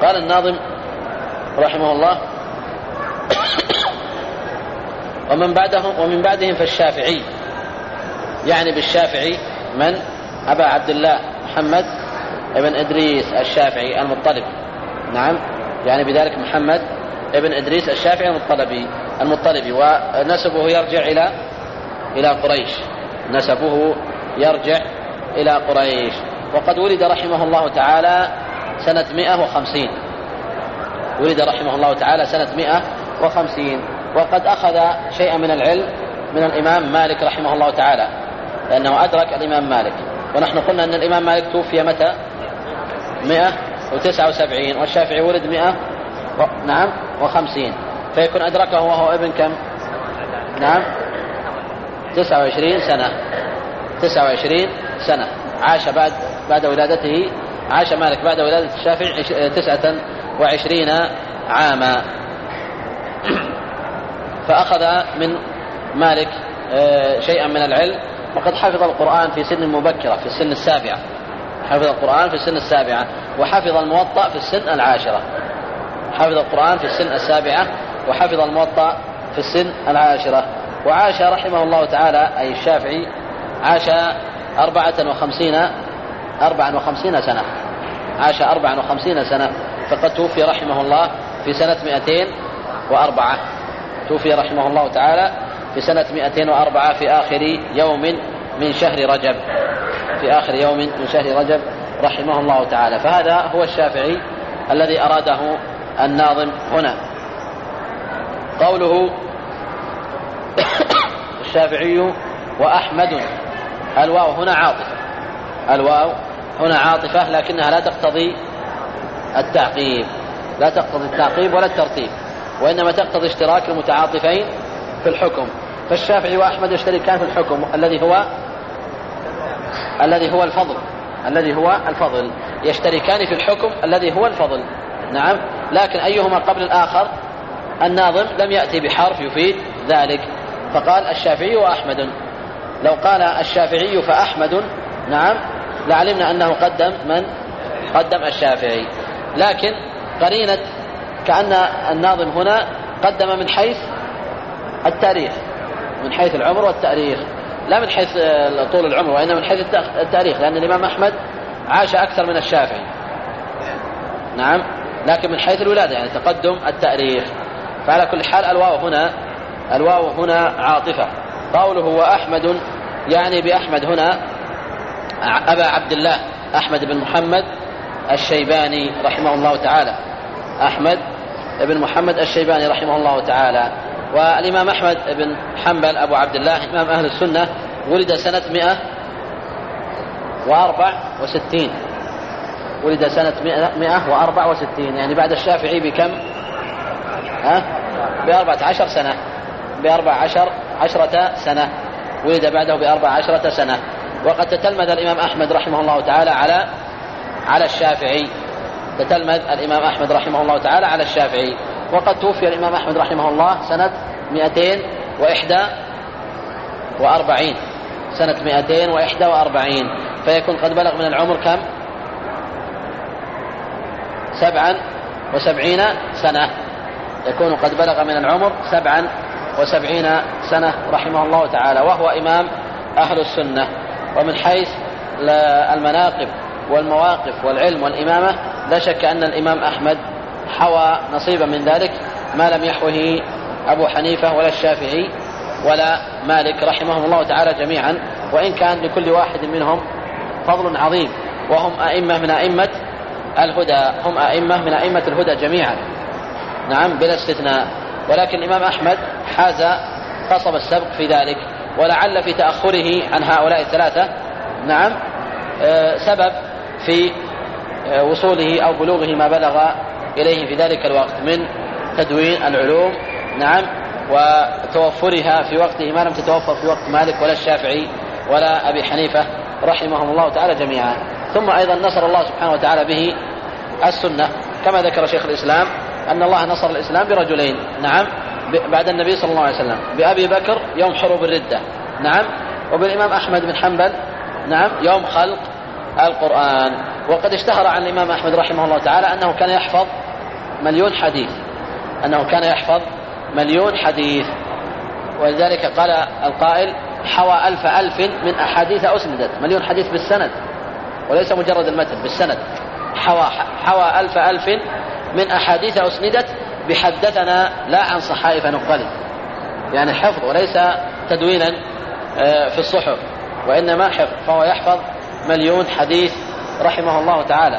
قال الناظم رحمه الله: ومن بعدهم فالشافعي، يعني بالشافعي من؟ أبا عبد الله محمد ابن إدريس الشافعي المطلبي. نعم، يعني بذلك محمد ابن إدريس الشافعي المطلبي، ونسبه يرجع إلى قريش، نسبه يرجع إلى قريش. وقد ولد رحمه الله تعالى سنة 150، ولد رحمه الله تعالى سنة 150. وقد أخذ شيئا من العلم من الإمام مالك رحمه الله تعالى، لأنه أدرك الإمام مالك. ونحن قلنا أن الإمام مالك توفي متى؟ 179، والشافعي ولد 150، فيكون أدركه وهو ابن كم؟ نعم 29 سنة. 29 سنة عاش بعد ولادته، عاش مالك بعد ولادة الشافعي 29 عاما. فأخذ من مالك شيئا من العلم، وقد حفظ القرآن في سن مبكرة، في السن السابعة، حفظ القرآن في السن السابعة، وحفظ الموطأ في السن العاشرة. حفظ القرآن في السن السابعة، وحفظ الموطأ في السن العاشرة. وعاش رحمه الله تعالى أي الشافعي عاش 54 سنة، عاش 54 سنة. فقد توفي رحمه الله في سنة 204، توفي رحمه الله تعالى في سنة 204 في آخر يوم من شهر رجب، في آخر يوم من شهر رجب رحمه الله تعالى. فهذا هو الشافعي الذي أراده الناظم هنا. قوله الشافعي وأحمد، الواو هنا عاطفة، الواو هنا عاطفة، لكنها لا تقتضي التعقيب، لا تقتضي التعقيب ولا الترتيب، وإنما تقتضي اشتراك المتعاطفين في الحكم. فالشافعي وأحمد يشتركان في الحكم الذي هو الفضل، الذي هو الفضل، يشتركان في الحكم الذي هو الفضل. نعم، لكن أيهما قبل الآخر؟ الناظم لم يأتي بحرف يفيد ذلك، فقال الشافعي وأحمد. لو قال الشافعي فأحمد، نعم، لعلمنا أنه قدم الشافعي، لكن قرينة كأن الناظم هنا قدم من حيث التاريخ، من حيث العمر والتاريخ، لا من حيث طول العمر، وإنما من حيث التاريخ، لأن الإمام أحمد عاش أكثر من الشافعي. نعم، لكن من حيث الولادة يعني تقدم التاريخ. فعلى كل حال الواو هنا عاطفة. قوله وأحمد، يعني بأحمد هنا أبا عبد الله أحمد بن محمد الشيباني رحمه الله تعالى، أحمد بن محمد الشيباني رحمه الله تعالى. والإمام أحمد بن حنبل أبو عبد الله إمام أهل السنة ولد سنة 164، ولد سنة 164، يعني بعد الشافعي بكم؟ ب14 سنة، ب14 سنة، ولد بعده ب14 سنة. وقد تتلمذ الإمام أحمد رحمه الله تعالى على الشافعي، تتلمذ الإمام أحمد رحمه الله تعالى على الشافعي. وقد توفي الإمام أحمد رحمه الله سنة 241، سنة 241، فيكون قد بلغ من العمر كم؟ 77 سنة، يكون قد بلغ من العمر 77 سنة رحمه الله تعالى، وهو إمام أهل السنة. ومن حيث المناقب والمواقف والعلم والإمامة لا شك أن الإمام أحمد حوى نصيبا من ذلك ما لم يحوه أبو حنيفة ولا الشافعي ولا مالك رحمهم الله تعالى جميعا، وإن كان لكل واحد منهم فضل عظيم، وهم أئمة من أئمة الهدى، هم أئمة من أئمة الهدى جميعا، نعم بلا استثناء. ولكن الإمام أحمد حاز قصب السبق في ذلك، ولعل في تأخره عن هؤلاء الثلاثة نعم سبب في وصوله أو بلوغه ما بلغ إليه في ذلك الوقت من تدوين العلوم، نعم، وتوفرها في وقته ما لم تتوفر في وقت مالك ولا الشافعي ولا أبي حنيفة رحمهم الله تعالى جميعا. ثم أيضا نصر الله سبحانه وتعالى به السنة، كما ذكر شيخ الإسلام أن الله نصر الإسلام برجلين، نعم، بعد النبي صلى الله عليه وسلم، بأبي بكر يوم حروب الردة، نعم، وبالإمام أحمد بن حنبل، نعم، يوم خلق القرآن. وقد اشتهر عن الإمام أحمد رحمه الله تعالى أنه كان يحفظ 1,000,000 حديث، أنه كان يحفظ 1,000,000 حديث. ولذلك قال القائل: حوى ألف من أحاديث أسندت. 1,000,000 حديث بالسند وليس مجرد المتن، بالسند. حوى ألف من أحاديث أسندت بحدثنا، لا عن صحائف نقلت، يعني حفظ وليس تدوينا في الصحف، وإنما حفظ. فهو يحفظ 1,000,000 حديث رحمه الله تعالى.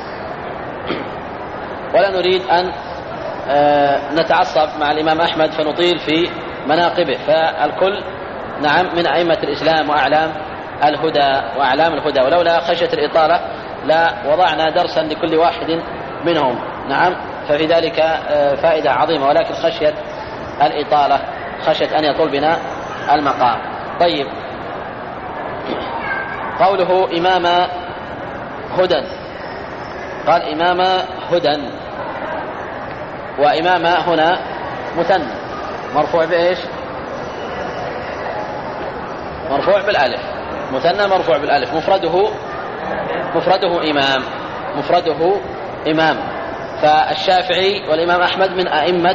ولا نريد أن نتعصب مع الإمام أحمد فنطيل في مناقبه، فالكل نعم من أئمة الإسلام وأعلام الهدى، ولولا خشية الإطالة لا وضعنا درسا لكل واحد منهم. نعم، ففي ذلك فائدة عظيمة، ولكن خشية الإطالة، خشية أن يطول بنا المقام. طيب، قوله إمام هدى، قال إمام هدى، وإمام هنا مثنى مرفوع بإيش؟ مرفوع بالألف، مثنى مرفوع بالألف. مفرده إمام. فالشافعي والإمام أحمد من أئمة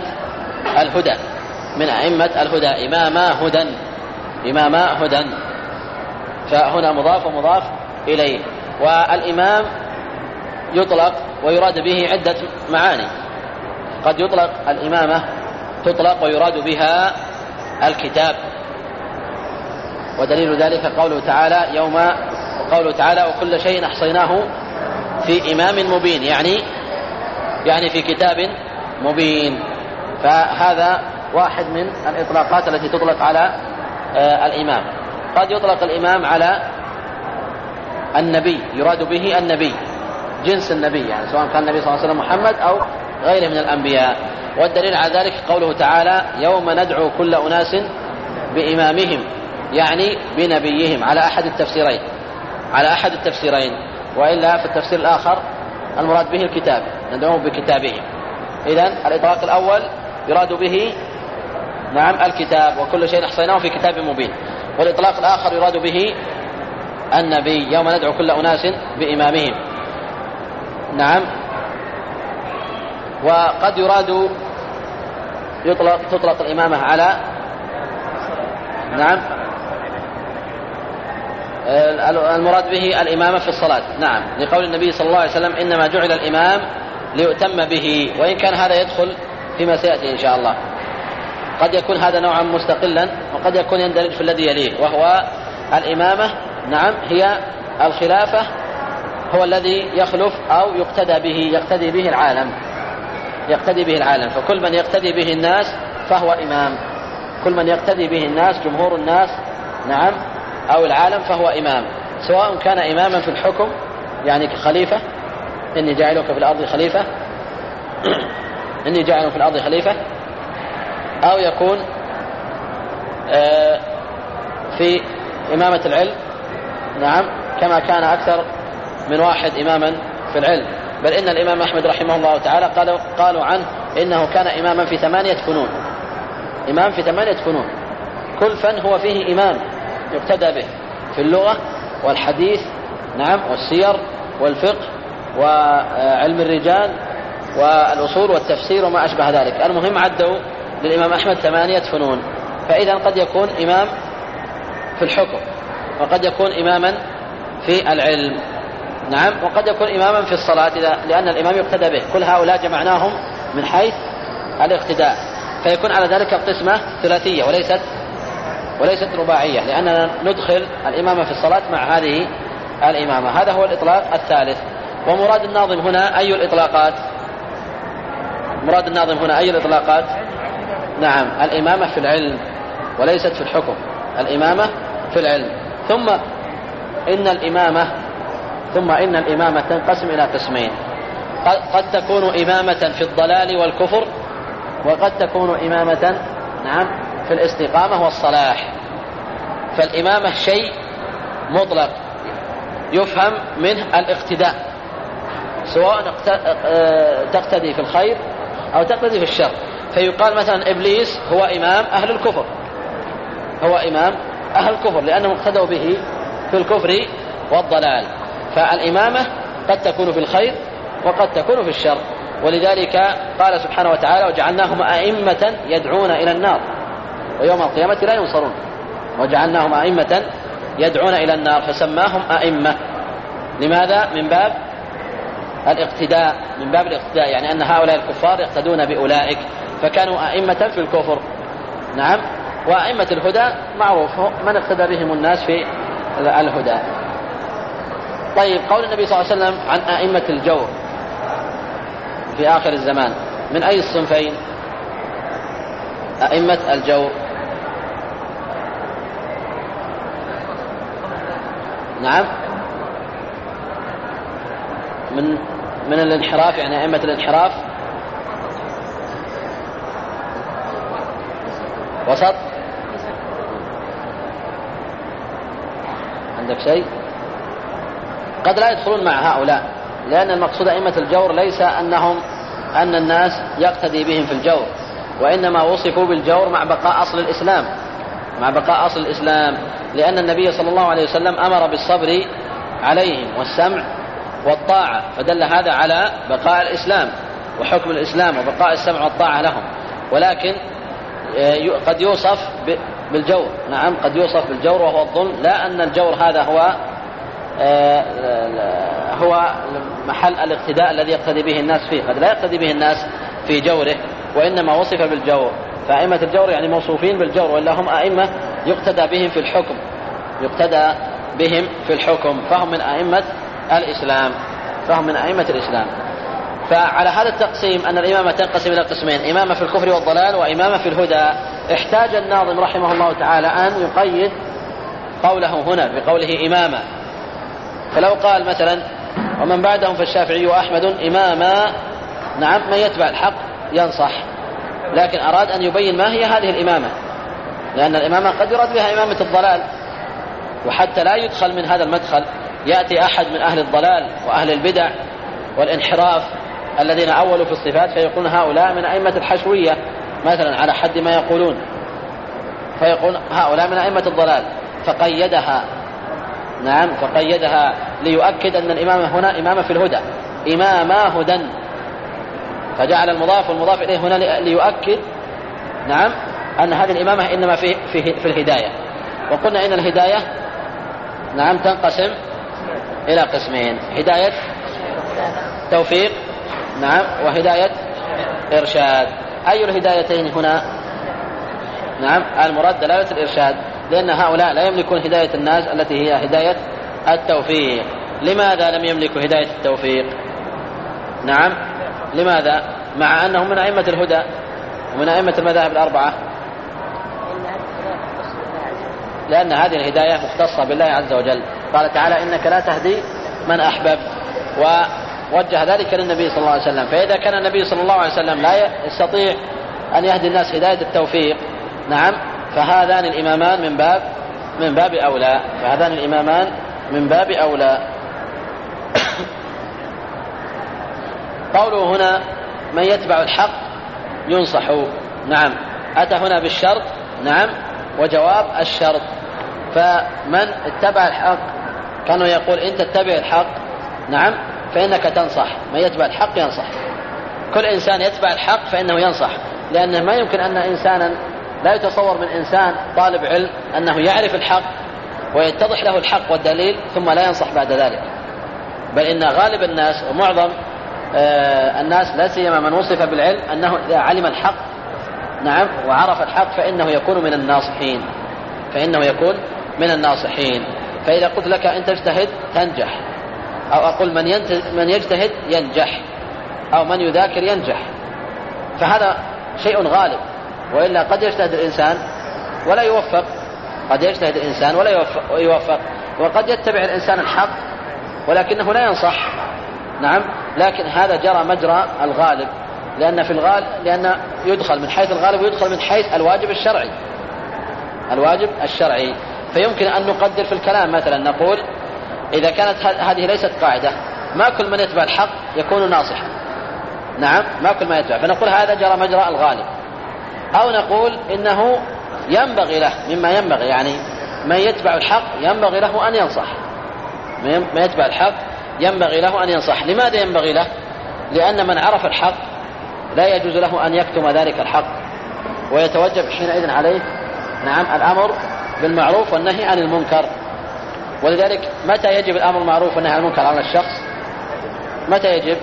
الهدى، إماما هدى، فهنا مضاف ومضاف إليه. والإمام يطلق ويراد به عدة معاني. قد يطلق الإمامة، تطلق ويراد بها الكتاب، ودليل ذلك قوله تعالى وكل شيء أحصيناه في إمام مبين، يعني في كتاب مبين. فهذا واحد من الإطلاقات التي تطلق على الإمام. قد يطلق الإمام على النبي، يراد به النبي، جنس النبي، يعني سواء كان النبي صلى الله عليه وسلم محمد أو غيره من الأنبياء. والدليل على ذلك قوله تعالى يوم ندعو كل أناس بإمامهم، يعني بنبيهم، على أحد التفسيرين. وإلا في التفسير الآخر المراد به الكتاب، ندعوهم بكتابهم. إذن الإطلاق الأول يراد به نعم الكتاب، وكل شيء أحصيناه في كتاب مبين. والإطلاق الآخر يراد به النبي، يوم ندعو كل أناس بإمامهم. نعم. وقد تطلق الإمامة على نعم المراد به الإمامة في الصلاة، نعم، لقول النبي صلى الله عليه وسلم إنما جعل الإمام ليؤتم به، وإن كان هذا يدخل فيما سيأتي إن شاء الله. قد يكون هذا نوعا مستقلا، وقد يكون يندرج في الذي يليه، وهو الإمامة نعم هي الخلافة، هو الذي يخلف أو يقتدي به العالم. فكل من يقتدي به الناس فهو إمام، كل من يقتدي به الناس، جمهور الناس نعم أو العالم، فهو إمام، سواء كان إماما في الحكم يعني كخليفة، إني جاعلك في الأرض خليفة، أو يكون في إمامة العلم، نعم، كما كان أكثر من واحد إماما في العلم. بل إن الإمام أحمد رحمه الله تعالى قالوا عنه إنه كان إماما في 8 فنون، إمام في 8 فنون، كل فن هو فيه إمام يقتدى به، في اللغة والحديث نعم والسير والفقه وعلم الرجال والأصول والتفسير وما أشبه ذلك. المهم عدوا للإمام أحمد 8 فنون. فإذا قد يكون إمام في الحكم، وقد يكون إماما في العلم، نعم، وقد يكون إماما في الصلاة، لأن الإمام يقتدى به. كل هؤلاء جمعناهم من حيث الاقتداء، فيكون على ذلك القسمة ثلاثية وليست رباعية، لأننا ندخل الإمامة في الصلاة مع هذه الإمامة. هذا هو الإطلاق الثالث. ومراد الناظم هنا أي الإطلاقات؟ نعم، الإمامة في العلم وليست في الحكم، الإمامة في العلم. ثم إن الإمامة تنقسم إلى قسمين، قد تكون إمامة في الضلال والكفر، وقد تكون إمامة نعم في الاستقامة والصلاح. فالإمامة شيء مطلق يفهم منه الاقتداء، سواء تقتدي في الخير أو تقتدي في الشر. فيقال مثلا إبليس هو إمام أهل الكفر، لأنهم اقتدوا به في الكفر والضلال. فالإمامة قد تكون في الخير وقد تكون في الشر. ولذلك قال سبحانه وتعالى: وجعلناهم أئمة يدعون إلى النار ويوم القيامة لا ينصرون. وجعلناهم أئمة يدعون إلى النار، فسماهم أئمة. لماذا؟ من باب الاقتداء، من باب الاقتداء، يعني أن هؤلاء الكفار يقتدون بأولئك، فكانوا أئمة في الكفر. نعم. وأئمة الهدى معروف من اقتدى بهم الناس في الهدى. طيب، قول النبي صلى الله عليه وسلم عن أئمة الجور في آخر الزمان، من أي الصنفين أئمة الجور؟ نعم، من الانحراف، يعني أئمة الانحراف. وسط؟ عندك شيء؟ قد لا يدخلون مع هؤلاء، لأن المقصود أئمة الجور ليس أن الناس يقتدي بهم في الجور، وإنما وصفوا بالجور مع بقاء أصل الإسلام، مع بقاء أصل الإسلام، لأن النبي صلى الله عليه وسلم أمر بالصبر عليهم والسمع والطاعة، فدل هذا على بقاء الإسلام وحكم الإسلام وبقاء السمع والطاعة لهم. ولكن قد يوصف بالجور، نعم قد يوصف بالجور وهو الظلم، لا أن الجور هذا هو محل الاقتداء الذي يقتدي به الناس فيه، قد لا يقتدي به الناس في جوره، وإنما وصف بالجور. فأئمة الجور يعني موصوفين بالجور، وإلا هم أئمة يقتدى بهم في الحكم، يقتدى بهم في الحكم، فهم من أئمة الإسلام، فهم من أئمة الإسلام. فعلى هذا التقسيم أن الإمامة تنقسم إلى قسمين: إمامة في الكفر والضلال وإمامة في الهدى. احتاج الناظم رحمه الله تعالى أن يقيد قوله هنا بقوله إمامة، فلو قال مثلا: ومن بعدهم فالشافعي وأحمد إماما، نعم من يتبع الحق ينصح، لكن أراد أن يبين ما هي هذه الإمامة، لأن الإمامة قد يراد بها إمامة الضلال، وحتى لا يدخل من هذا المدخل يأتي أحد من أهل الضلال وأهل البدع والانحراف الذين أولوا في الصفات فيقولون هؤلاء من أئمة الحشوية مثلا على حد ما يقولون، فيقول هؤلاء من أئمة الضلال، فقيدها، نعم فقيدها ليؤكد أن الإمامة هنا إمامة في الهدى، إماما هدى، فجعل المضاف والمضاف إليه هنا ليؤكد، نعم أن هذه الإمامة إنما في الهداية. وقلنا إن الهداية، نعم تنقسم إلى قسمين: هداية توفيق، نعم، وهداية إرشاد. أي الهدايتين هنا؟ نعم المراد دلالة الإرشاد، لأن هؤلاء لا يملكون هداية الناس التي هي هداية التوفيق. لماذا لم يملكوا هداية التوفيق؟ نعم لماذا؟ مع أنهم من أئمة الهدى ومن أئمة المذاهب الأربعة، لأن هذه الهداية مختصة بالله عز وجل. قال تعالى: إنك لا تهدي من أحبب، ووجه ذلك للنبي صلى الله عليه وسلم. فإذا كان النبي صلى الله عليه وسلم لا يستطيع أن يهدي الناس هداية التوفيق، نعم فهذان الإمامان من باب أولى، فهذان الإمامان من باب أولى. قوله هنا: من يتبع الحق ينصح، نعم أتى هنا بالشرط، نعم وجواب الشرط. فمن اتبع الحق كانوا يقول إن تتبع الحق، نعم فإنك تنصح. من يتبع الحق ينصح، كل إنسان يتبع الحق فإنه ينصح، لأنه ما يمكن أن إنسانا، لا يتصور من إنسان طالب علم أنه يعرف الحق ويتضح له الحق والدليل ثم لا ينصح بعد ذلك، بل إن غالب الناس ومعظم الناس لا سيما من وصف بالعلم أنه إذا علم الحق، نعم وعرف الحق فإنه يكون من الناصحين، فإنه يكون من الناصحين. فإذا قلت لك أن تجتهد تنجح، أو أقول من يجتهد ينجح، أو من يذاكر ينجح، فهذا شيء غالب. وإلا قد يجتهد الإنسان ولا يوفق، قد يجتهد الإنسان ولا يوفق، وقد يتبع الإنسان الحق ولكنه لا ينصح، نعم لكن هذا جرى مجرى الغالب، لأن يدخل من حيث الغالب ويدخل من حيث الواجب الشرعي. فيمكن أن نقدر في الكلام مثلا نقول: إذا كانت هذه ليست قاعدة، ما كل من يتبع الحق يكون ناصحا، نعم ما كل ما يتبع، فنقول هذا جرى مجرى الغالب. أو نقول إنه ينبغي له مما ينبغي، يعني من يتبع الحق ينبغي له أن ينصح، من يتبع الحق ينبغي له أن ينصح. لماذا ينبغي له؟ لأن من عرف الحق لا يجوز له أن يكتم ذلك الحق، ويتوجب حينئذ عليه الأمر بالمعروف والنهي عن المنكر. ولذلك متى يجب الأمر بالمعروف والنهي عن المنكر على الشخص؟ متى يجب؟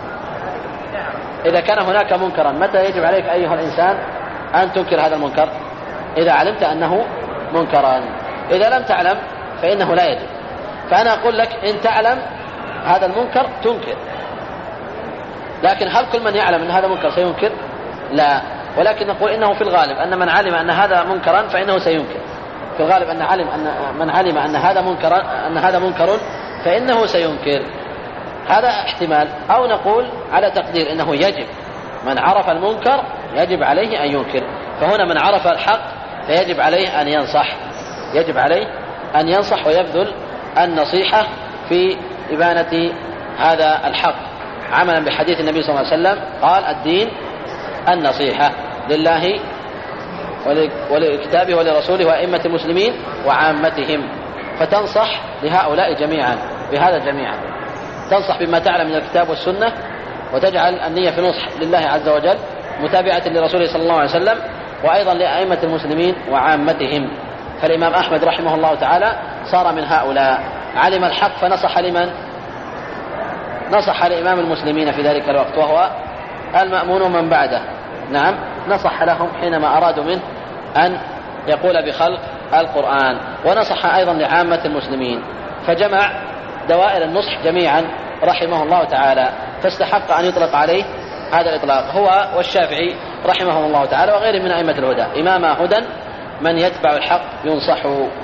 إذا كان هناك منكرا. متى يجب عليك أيها الإنسان أن تنكر هذا المنكر؟ إذا علمت أنه منكرا. إذا لم تعلم فإنه لا يجب. فأنا أقول لك إن تعلم هذا المنكر تنكر، لكن هل كل من يعلم أن هذا منكر سينكر؟ لا، ولكن نقول إنه في الغالب أن من علم أن هذا منكرا فإنه سينكر. في الغالب أن من علم أن هذا منكر فإنه سينكر. هذا احتمال. أو نقول على تقدير إنه يجب من عرف المنكر يجب عليه أن ينكر. فهنا من عرف الحق فيجب عليه أن ينصح، يجب عليه أن ينصح ويبذل النصيحة في إبانة هذا الحق، عملا بحديث النبي صلى الله عليه وسلم قال: الدين النصيحة لله ولكتابه ولرسوله وأئمة المسلمين وعامتهم. فتنصح لهؤلاء جميعا بهذا جميعا، تنصح بما تعلم من الكتاب والسنة، وتجعل النية في نصح لله عز وجل متابعة لرسوله صلى الله عليه وسلم، وأيضا لأئمة المسلمين وعامتهم. فالإمام أحمد رحمه الله تعالى صار من هؤلاء، علم الحق فنصح لمن؟ نصح لإمام المسلمين في ذلك الوقت وهو المأمون من بعده. نصح لهم حينما أرادوا منه أن يقول بخلق القرآن، ونصح أيضا لعامة المسلمين، فجمع دوائر النصح جميعا رحمه الله تعالى، فاستحق أن يطلق عليه هذا الإطلاق، هو والشافعي رحمه الله تعالى وغيره من أئمة الهدى. إمام هدى من يتبع الحق ينصح.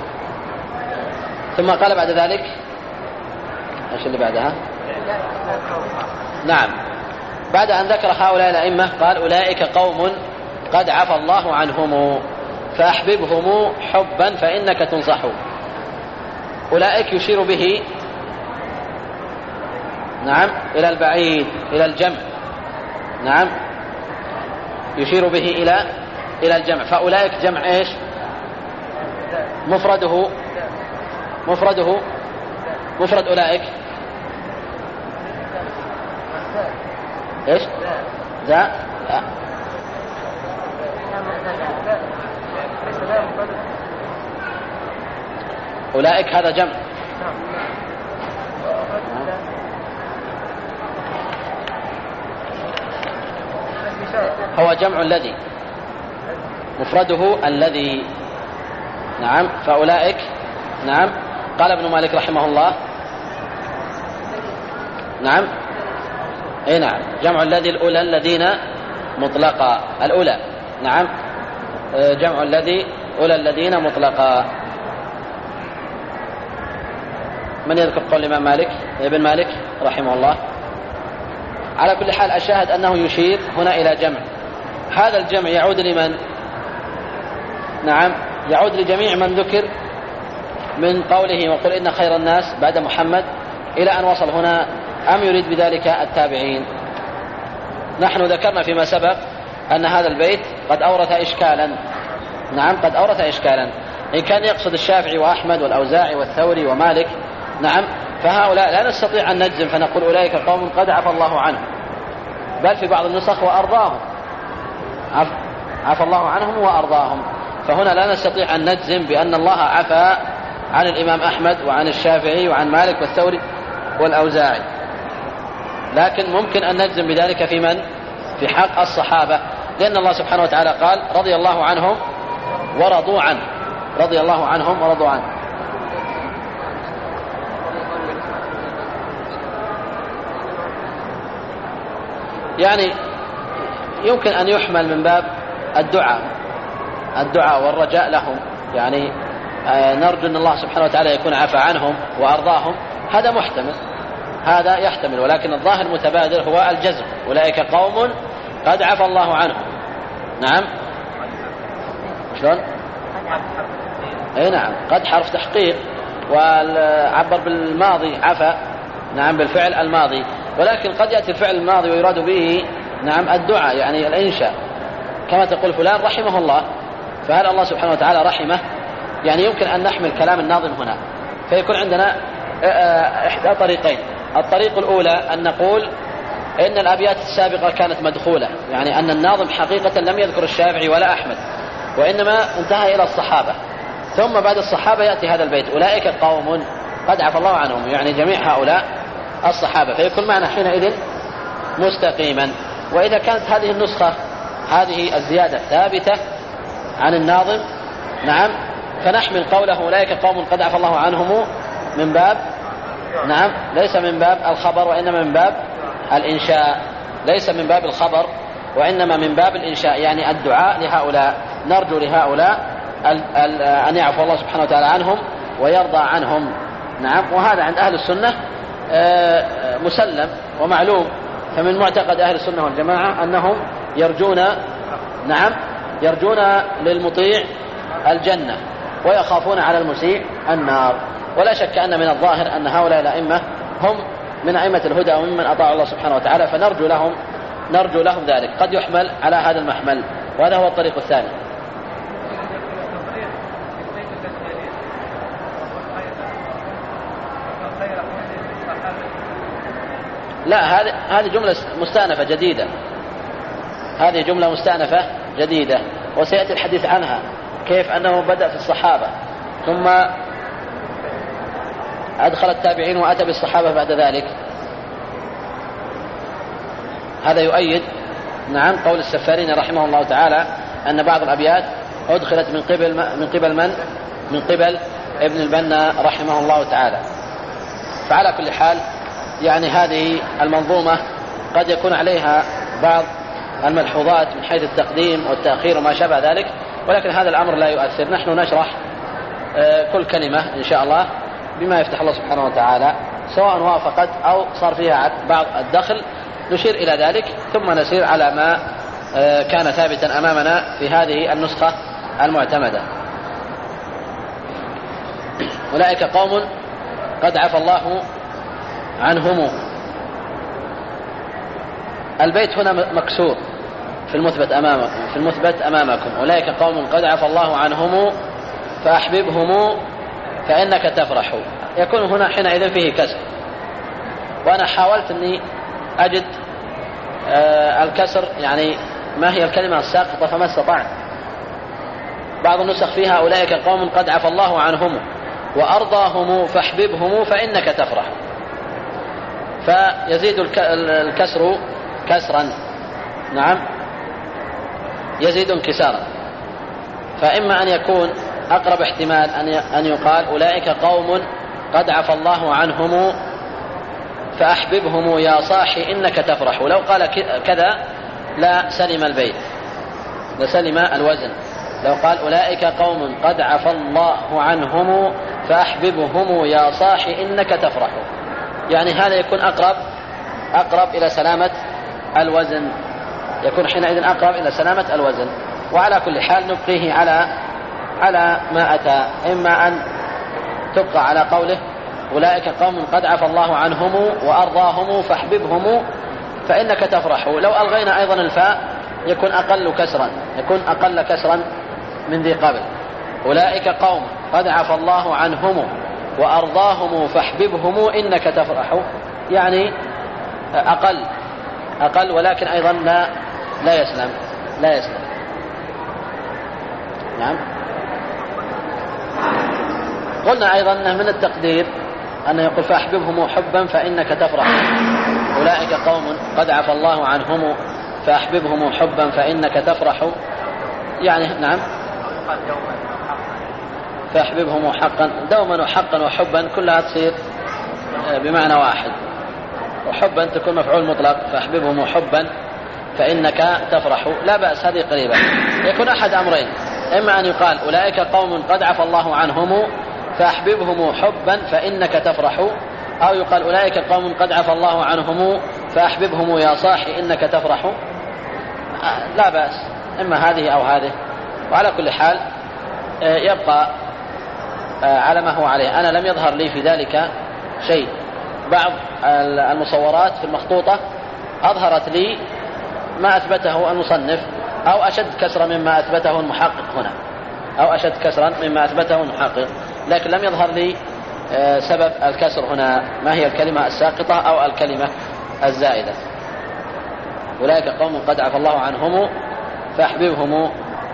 ثم قال بعد ذلك ايش اللي بعدها؟ بعد أن ذكر هؤلاء الأئمة قال: أولئك قوم قد عفى الله عنهم فأحببهم حبا فإنك تنصح. أولئك يشير به إلى البعيد، إلى الجمع. يشير به إلى الجمع. فأولئك جمع إيش؟ مفرد أولئك إيش؟ لا. أولئك هذا جمع. هو جمع الذي، مفرده الذي. فأولئك قال ابن مالك رحمه الله جمع الذي الأولى الذين مطلقا، الأولى جمع الذي أولى الذين مطلقا. من يذكر قول الإمام مالك ابن مالك رحمه الله؟ على كل حال الشاهد أنه يشير هنا إلى جمع. هذا الجمع يعود لمن؟ يعود لجميع من ذكر من قوله: وقل إن خير الناس بعد محمد، إلى أن وصل هنا. أم يريد بذلك التابعين؟ نحن ذكرنا فيما سبق أن هذا البيت قد أورث إشكالا. قد أورث إشكالا. إن كان يقصد الشافعي وأحمد والأوزاعي والثوري ومالك فهؤلاء لا نستطيع أن نجزم فنقول أولئك قوم قد عفى الله عنهم، بل في بعض النسخ وأرضاهم، عفى الله عنهم وأرضاهم. فهنا لا نستطيع أن نجزم بأن الله عفى عن الإمام أحمد وعن الشافعي وعن مالك والثوري والأوزاعي، لكن ممكن أن نجزم بذلك في من؟ في حق الصحابة، لأن الله سبحانه وتعالى قال: رضي الله عنهم ورضوا عنه. رضي الله عنهم ورضوا عنه. يعني يمكن أن يحمل من باب الدعاء والرجاء لهم، يعني نرجو أن الله سبحانه وتعالى يكون عفى عنهم وأرضاهم. هذا محتمل، هذا يحتمل، ولكن الظاهر المتبادر هو الجزم: أولئك قوم قد عفى الله عنهم. شلون؟ قد حرف تحقيق، وعبر بالماضي عفى بالفعل الماضي، ولكن قد يأتي الفعل الماضي ويراد به الدعاء، يعني الإنشاء، كما تقول فلان رحمه الله، فهل الله سبحانه وتعالى رحمه؟ يعني يمكن أن نحمل كلام الناظم هنا فيكون عندنا إحدى طريقين: الطريق الأولى أن نقول إن الأبيات السابقة كانت مدخولة، يعني أن الناظم حقيقة لم يذكر الشافعي ولا أحمد، وإنما انتهى إلى الصحابة، ثم بعد الصحابة يأتي هذا البيت: أولئك قوم قد عفى الله عنهم، يعني جميع هؤلاء الصحابة، فيكون معنا حينئذ مستقيما. وإذا كانت هذه النسخة، هذه الزيادة ثابتة عن الناظم، نعم، فنحمل قوله أولئك قوم قد عفى الله عنهم من باب، نعم، ليس من باب الخبر وإنما من باب الإنشاء، ليس من باب الخبر وإنما من باب الإنشاء، يعني الدعاء لهؤلاء، نرجو لهؤلاء أن يعفو الله سبحانه وتعالى عنهم ويرضى عنهم. نعم، وهذا عند أهل السنة مسلم ومعلوم. فمن معتقد أهل السنة والجماعة أنهم يرجون، نعم، يرجون للمطيع الجنة ويخافون على المسيء النار. ولا شك أن من الظاهر أن هؤلاء الأئمة هم من أئمة الهدى وممن أطاعوا الله سبحانه وتعالى، نرجو لهم ذلك. قد يحمل على هذا المحمل، وهذا هو الطريق الثاني. لا، هذه جملة مستأنفة جديدة، هذه جملة مستأنفة جديدة، وسيأتي الحديث عنها، كيف أنه بدأ في الصحابة ثم أدخل التابعين وأتى بالصحابة بعد ذلك. هذا يؤيد، نعم، قول السفارين رحمه الله تعالى أن بعض الأبيات أدخلت من قبل ابن البنا رحمه الله تعالى. فعلى كل حال، يعني هذه المنظومة قد يكون عليها بعض الملحوظات من حيث التقديم والتأخير وما شابه ذلك، ولكن هذا الأمر لا يؤثر. نحن نشرح كل كلمة إن شاء الله بما يفتح الله سبحانه وتعالى، سواء وافقت أو صار فيها بعض الدخل، نشير إلى ذلك ثم نسير على ما كان ثابتا أمامنا في هذه النسخة المعتمدة. أولئك قوم قد عفى الله عنهم. البيت هنا مكسور في المثبت أمامكم: أولئك قوم قد عفى الله عنهم فأحببهم فإنك تفرح. يكون هنا حينئذ فيه كسر، وأنا حاولت أني أجد الكسر، يعني ما هي الكلمة الساقطة، فما استطعت. بعض النسخ فيها أولئك قوم قد عفى الله عنهم وأرضاهم فاحببهم فإنك تفرح، فيزيد الكسر كسرا، نعم، يزيد انكسارا. فإما أن يكون أقرب احتمال أن يقال أولئك قوم قد عفى الله عنهم فأحببهم يا صاحي إنك تفرح. لو قال كذا لا سلم البيت، لسلم الوزن. لو قال أولئك قوم قد عفى الله عنهم فأحببهم يا صاحي إنك تفرح، يعني هذا يكون أقرب إلى سلامة الوزن، يكون حينئذ أقرب إلى سلامة الوزن. وعلى كل حال نبقيه على ما أتى، إما أن تبقى على قوله أولئك قوم قد عفى الله عنهم وأرضاهم فاحببهم فإنك تفرح. لو ألغينا أيضا الفاء يكون أقل كسرا من ذي قبل: أولئك قوم قد عفى الله عنهم وأرضاهم فاحببهم إنك تفرح، يعني أقل ولكن أيضا لا يسلم. نعم. قلنا أيضا أنه من التقدير أن يقول فأحببهم حبا فإنك تفرح. أولئك قوم قد عفى الله عنهم فأحببهم حبا فإنك تفرح، يعني نعم، فأحببهم حقا، دوما وحقا وحبا كلها تصير بمعنى واحد، وحبا تكون مفعول مطلق، فأحببهم حبا فإنك تفرح، لا بأس، هذه قريبة. يكون أحد أمرين: إما أن يقال أولئك قوم قد عفى الله عنهم فأحببهم حبا فإنك تفرح، أو يقال أولئك قوم قد عفى الله عنهم فأحببهم يا صاحي إنك تفرح، لا بأس، إما هذه أو هذه. وعلى كل حال يبقى على ما هو عليه. أنا لم يظهر لي في ذلك شيء. بعض المصورات في المخطوطة أظهرت لي ما أثبته المصنف أو أشد كسرا مما أثبته المحقق هنا، لكن لم يظهر لي سبب الكسر هنا؟ ما هي الكلمة الساقطة أو الكلمة الزائدة؟ أولئك قوم قد عفى الله عنهم فاحببهم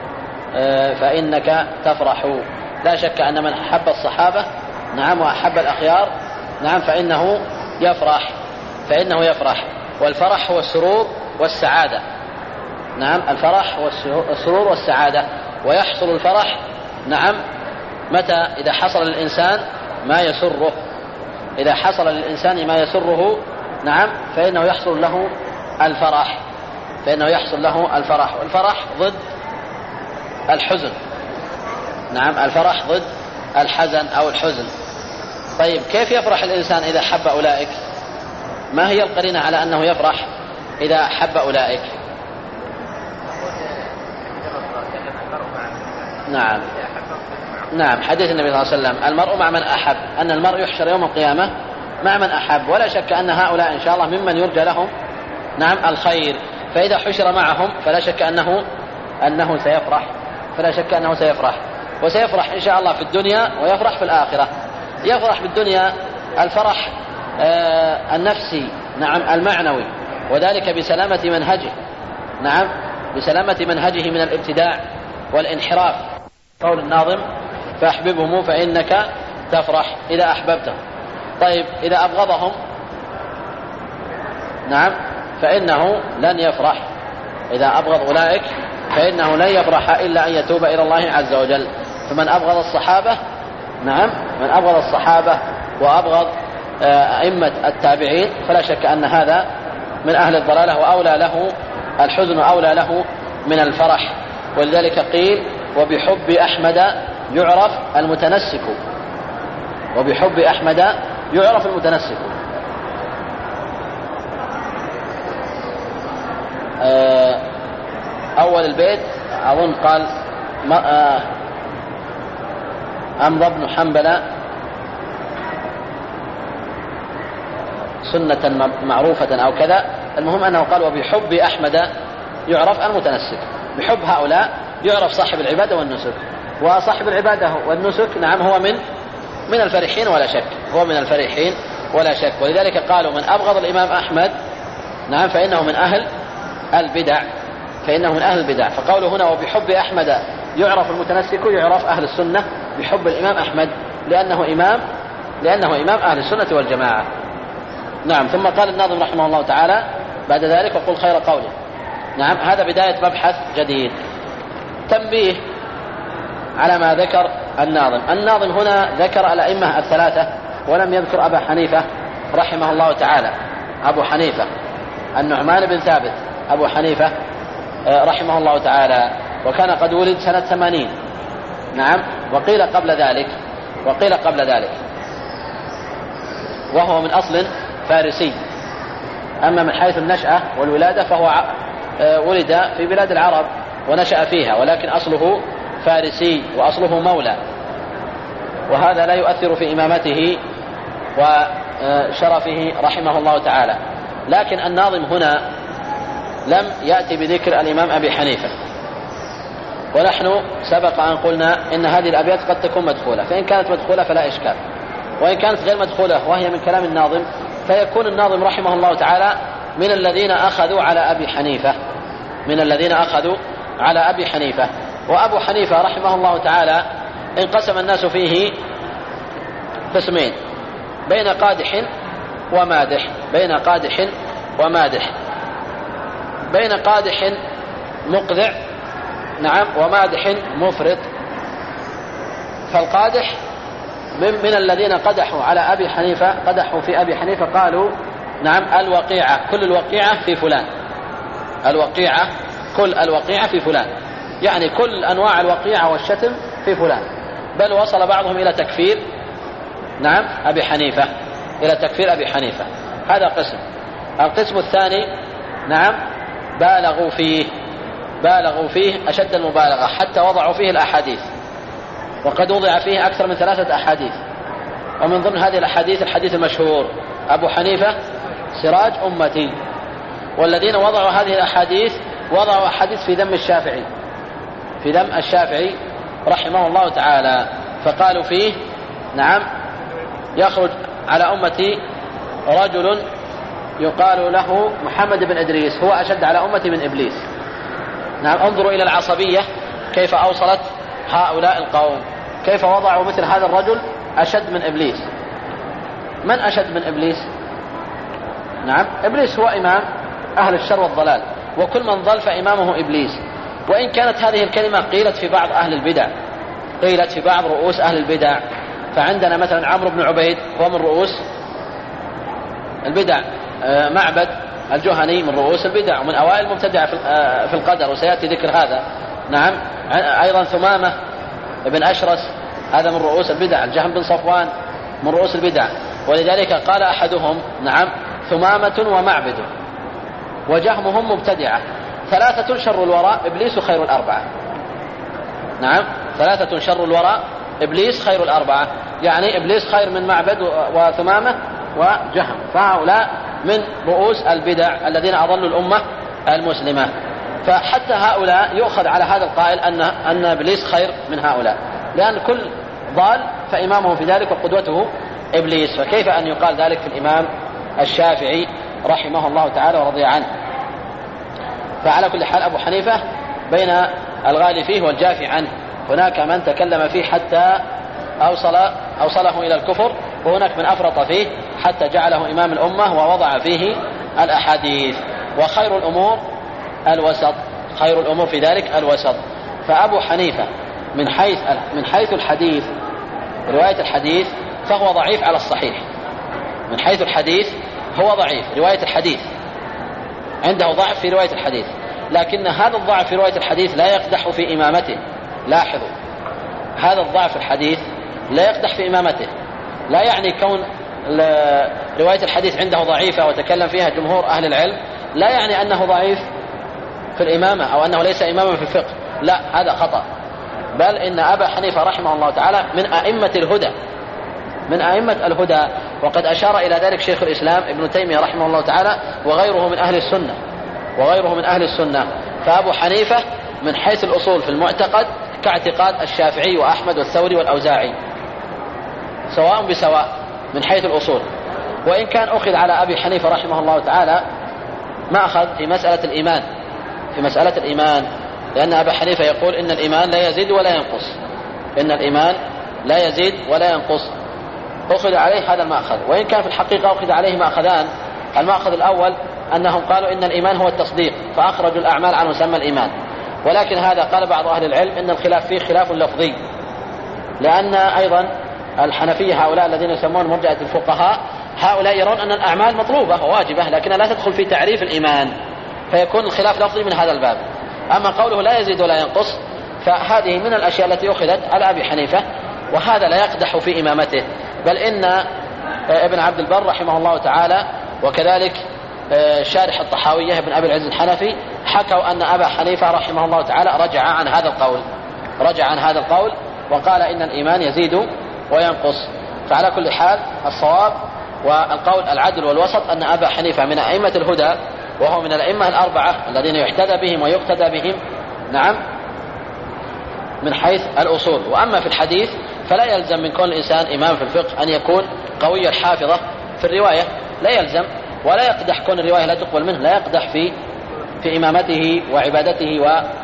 فإنك تفرح. لا شك أن من أحب الصحابة نعم وأحب الأخيار نعم فإنه يفرح. والفرح هو السرور والسعادة. نعم الفرح هو السرور والسعادة. ويحصل الفرح نعم متى؟ إذا حصل للإنسان ما يسره. إذا حصل للإنسان ما يسره نعم فإنه يحصل له الفرح. والفرح ضد الحزن. نعم الفرح ضد الحزن أو الحزن. طيب كيف يفرح الإنسان إذا حب أولئك؟ ما هي القرينة على أنه يفرح إذا حب أولئك؟ نعم حديث النبي صلى الله عليه وسلم المرء مع من أحب، أن المرء يحشر يوم القيامة مع من أحب. ولا شك أن هؤلاء إن شاء الله ممن يرجى لهم نعم الخير. فإذا حشر معهم فلا شك أنه سيفرح. وسيفرح إن شاء الله في الدنيا ويفرح في الآخرة. يفرح بالدنيا الفرح النفسي نعم المعنوي، وذلك بسلامة منهجه. نعم بسلامة منهجه من الابتداع والانحراف. قول الناظم فاحببهم فإنك تفرح إذا أحببتهم. طيب إذا أبغضهم نعم فإنه لن يفرح. إذا أبغض أولئك فإنه لن يفرح إلا أن يتوب إلى الله عز وجل. فمن أبغض الصحابة نعم من أبغض الصحابة وأبغض أئمة التابعين فلا شك أن هذا من أهل الضلالة، وأولى له الحزن وأولى له من الفرح. ولذلك قيل وبحب أحمد يعرف المتنسك. أول البيت أظن قال أمضى بن حنبل سنة معروفة أو كذا. المهم أنه قال وبحب أحمد يعرف المتنسك. بحب هؤلاء يعرف صاحب العبادة والنسك. وصاحب العبادة والنسك نعم هو من الفرحين ولا شك. ولذلك قالوا من أبغض الإمام أحمد نعم فإنه من أهل البدع. فقوله هنا وبحب أحمد يعرف المتنسك يعرف أهل السنة بحب الإمام أحمد لأنه إمام أهل السنة والجماعة. نعم. ثم قال الناظم رحمه الله تعالى بعد ذلك وقل خير قوله. نعم هذا بداية مبحث جديد. تنبيه على ما ذكر الناظم هنا ذكر الأئمة الثلاثة ولم يذكر أبا حنيفة رحمه الله تعالى. أبو حنيفة النعمان بن ثابت أبو حنيفة رحمه الله تعالى، وكان قد ولد سنة 80. نعم وقيل قبل ذلك وهو من أصل فارسي. أما من حيث النشأة والولادة فهو ولد في بلاد العرب ونشأ فيها، ولكن أصله فارسي وأصله مولى، وهذا لا يؤثر في إمامته وشرفه رحمه الله تعالى. لكن الناظم هنا لم يأتي بذكر الإمام أبي حنيفة، ونحن سبق أن قلنا إن هذه الأبيات قد تكون مدخولة، فإن كانت مدخولة فلا إشكال، وإن كانت غير مدخولة وهي من كلام الناظم فيكون الناظم رحمه الله تعالى من الذين أخذوا على أبي حنيفة. وأبو حنيفة رحمه الله تعالى انقسم الناس فيه قسمين، بين قادح ومادح. بين قادح مقذع نعم ومادح مفرط. فالقادح من الذين قدحوا على أبي حنيفة، قدحوا في أبي حنيفة، قالوا نعم الوقيعة، كل الوقيعة في فلان، كل الوقيعة في فلان، يعني كل أنواع الوقيعة والشتم في فلان. بل وصل بعضهم إلى تكفير نعم أبي حنيفة، هذا قسم. القسم الثاني نعم بالغوا فيه أشد المبالغة، حتى وضعوا فيه الأحاديث، وقد وضع فيه أكثر من 3 أحاديث. ومن ضمن هذه الأحاديث الحديث المشهور أبو حنيفة سراج أمتي. والذين وضعوا هذه الأحاديث وضعوا أحاديث في ذم الشافعي رحمه الله تعالى، فقالوا فيه نعم يخرج على أمتي رجل يقال له محمد بن إدريس، هو أشد على أمتي من إبليس. نعم، انظروا إلى العصبية كيف أوصلت هؤلاء القوم، كيف وضعوا مثل هذا الرجل أشد من إبليس. من أشد من إبليس؟ نعم، إبليس هو إمام أهل الشر والضلال، وكل من ضل فإمامه إبليس. وإن كانت هذه الكلمة قيلت في بعض أهل البدع، قيلت في بعض رؤوس أهل البدع، فعندنا مثلا عمرو بن عبيد هو من رؤوس البدع، معبد الجهني من رؤوس البدع ومن أوائل المبتدع في القدر، وسيأتي ذكر هذا. نعم، أيضا ثمامة بن أشرس هذا من رؤوس البدع، الجهم بن صفوان من رؤوس البدع. ولذلك قال أحدهم نعم ثمامة ومعبد وجهمهم مبتدعة، ثلاثة شر الوراء إبليس خير الأربعة. نعم، ثلاثة شر الوراء إبليس خير الأربعة، يعني إبليس خير من معبد وثمامة وجهم، فهؤلاء من رؤوس البدع الذين أضلوا الأمة المسلمة. فحتى هؤلاء يؤخذ على هذا القائل أن إبليس خير من هؤلاء، لأن كل ضال فإمامه في ذلك وقدوته إبليس، فكيف أن يقال ذلك في الإمام الشافعي رحمه الله تعالى ورضي عنه. فعلى كل حال أبو حنيفة بين الغالي فيه والجافي عنه، هناك من تكلم فيه حتى أوصله إلى الكفر، وهناك من أفرط فيه حتى جعله إمام الأمة ووضع فيه الأحاديث. وخير الأمور الوسط، خير الأمور في ذلك الوسط. فأبو حنيفة من حيث الحديث، رواية الحديث، فهو ضعيف على الصحيح. من حيث الحديث هو ضعيف، رواية الحديث عنده ضعف في رواية الحديث، لكن هذا الضعف في رواية الحديث لا يقدح في إمامته. لاحظوا، هذا الضعف في الحديث لا يقدح في إمامته، لا يعني كون رواية الحديث عنده ضعيفة وتكلم فيها جمهور أهل العلم لا يعني أنه ضعيف في الإمامة أو أنه ليس إماما في الفقه، لا، هذا خطأ. بل إن أبا حنيفة رحمه الله تعالى من أئمة الهدى، من أئمة الهدى، وقد أشار إلى ذلك شيخ الإسلام ابن تيمية رحمه الله تعالى وغيره من أهل السنة، وغيره من أهل السنة. فأبو حنيفة من حيث الأصول في المعتقد كاعتقاد الشافعي وأحمد والثوري والأوزاعي، سواء بسواء من حيث الأصول. وإن كان أخذ على أبي حنيفة رحمه الله تعالى ما أخذ في مسألة الإيمان، في مسألة الإيمان، لأن أبا حنيفة يقول إن الإيمان لا يزيد ولا ينقص، إن الإيمان لا يزيد ولا ينقص، أخذ عليه هذا المأخذ. وإن كان في الحقيقة أخذ عليه مأخذان. المأخذ الأول أنهم قالوا إن الإيمان هو التصديق، فأخرجوا الأعمال عن مسمى الإيمان، ولكن هذا قال بعض أهل العلم إن الخلاف فيه خلاف لفظي، لأن أيضا الحنفية هؤلاء الذين يسمون مرجئة الفقهاء، هؤلاء يرون أن الأعمال مطلوبة وواجبة لكنها لا تدخل في تعريف الإيمان، فيكون الخلاف لفظي من هذا الباب. أما قوله لا يزيد ولا ينقص فهذه من الأشياء التي أخذت على أبي حنيفة، وهذا لا يقدح في إمامته. بل إن ابن عبد البر رحمه الله تعالى وكذلك شارح الطحاوية ابن أبي العز الحنفي حكوا أن أبا حنيفة رحمه الله تعالى رجع عن هذا القول وقال إن الإيمان يزيد وينقص. فعلى كل حال الصواب والقول العدل والوسط أن أبا حنيفة من أئمة الهدى، وهو من الأئمة الأربعة الذين يحتذى بهم ويقتدى بهم، نعم، من حيث الأصول. وأما في الحديث فلا يلزم من كون الإنسان إمام في الفقه أن يكون قوي الحافظة في الرواية، لا يلزم، ولا يقدح كون الرواية لا تقبل منه، لا يقدح في إمامته وعبادته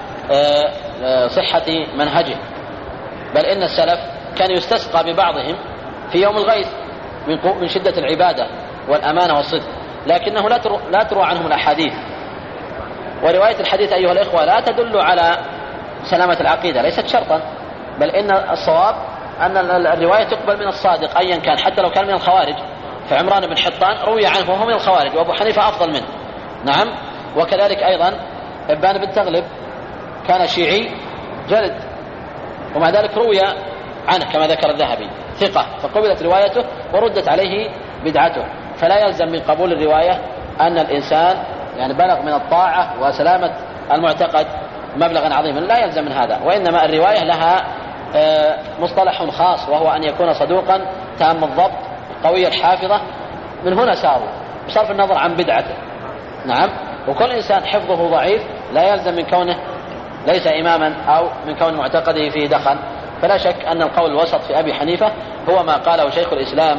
وصحة منهجه. بل إن السلف كان يستسقى ببعضهم في يوم الغيث من شدة العبادة والأمانة والصدق، لكنه لا تروى عنهم الأحاديث. ورواية الحديث أيها الإخوة لا تدل على سلامة العقيدة، ليست شرطا، بل إن الصواب أن الرواية تقبل من الصادق أيا كان، حتى لو كان من الخوارج. فعمران بن حطان روي عنه وهو من الخوارج، وأبو حنيفة أفضل منه، نعم. وكذلك أيضا ابان بن تغلب كان شيعي جلد، ومع ذلك روي عنه كما ذكر الذهبي ثقة، فقبلت روايته وردت عليه بدعته. فلا يلزم من قبول الرواية أن الإنسان يعني بلغ من الطاعة وسلامة المعتقد مبلغا عظيما، لا يلزم من هذا. وإنما الرواية لها مصطلح خاص، وهو أن يكون صدوقا تام الضبط قوي الحافظة. من هنا صاروا بصرف النظر عن بدعته، نعم. وكل إنسان حفظه ضعيف لا يلزم من كونه ليس إماما أو من كون معتقده فيه دخل. فلا شك أن القول الوسط في أبي حنيفة هو ما قاله شيخ الإسلام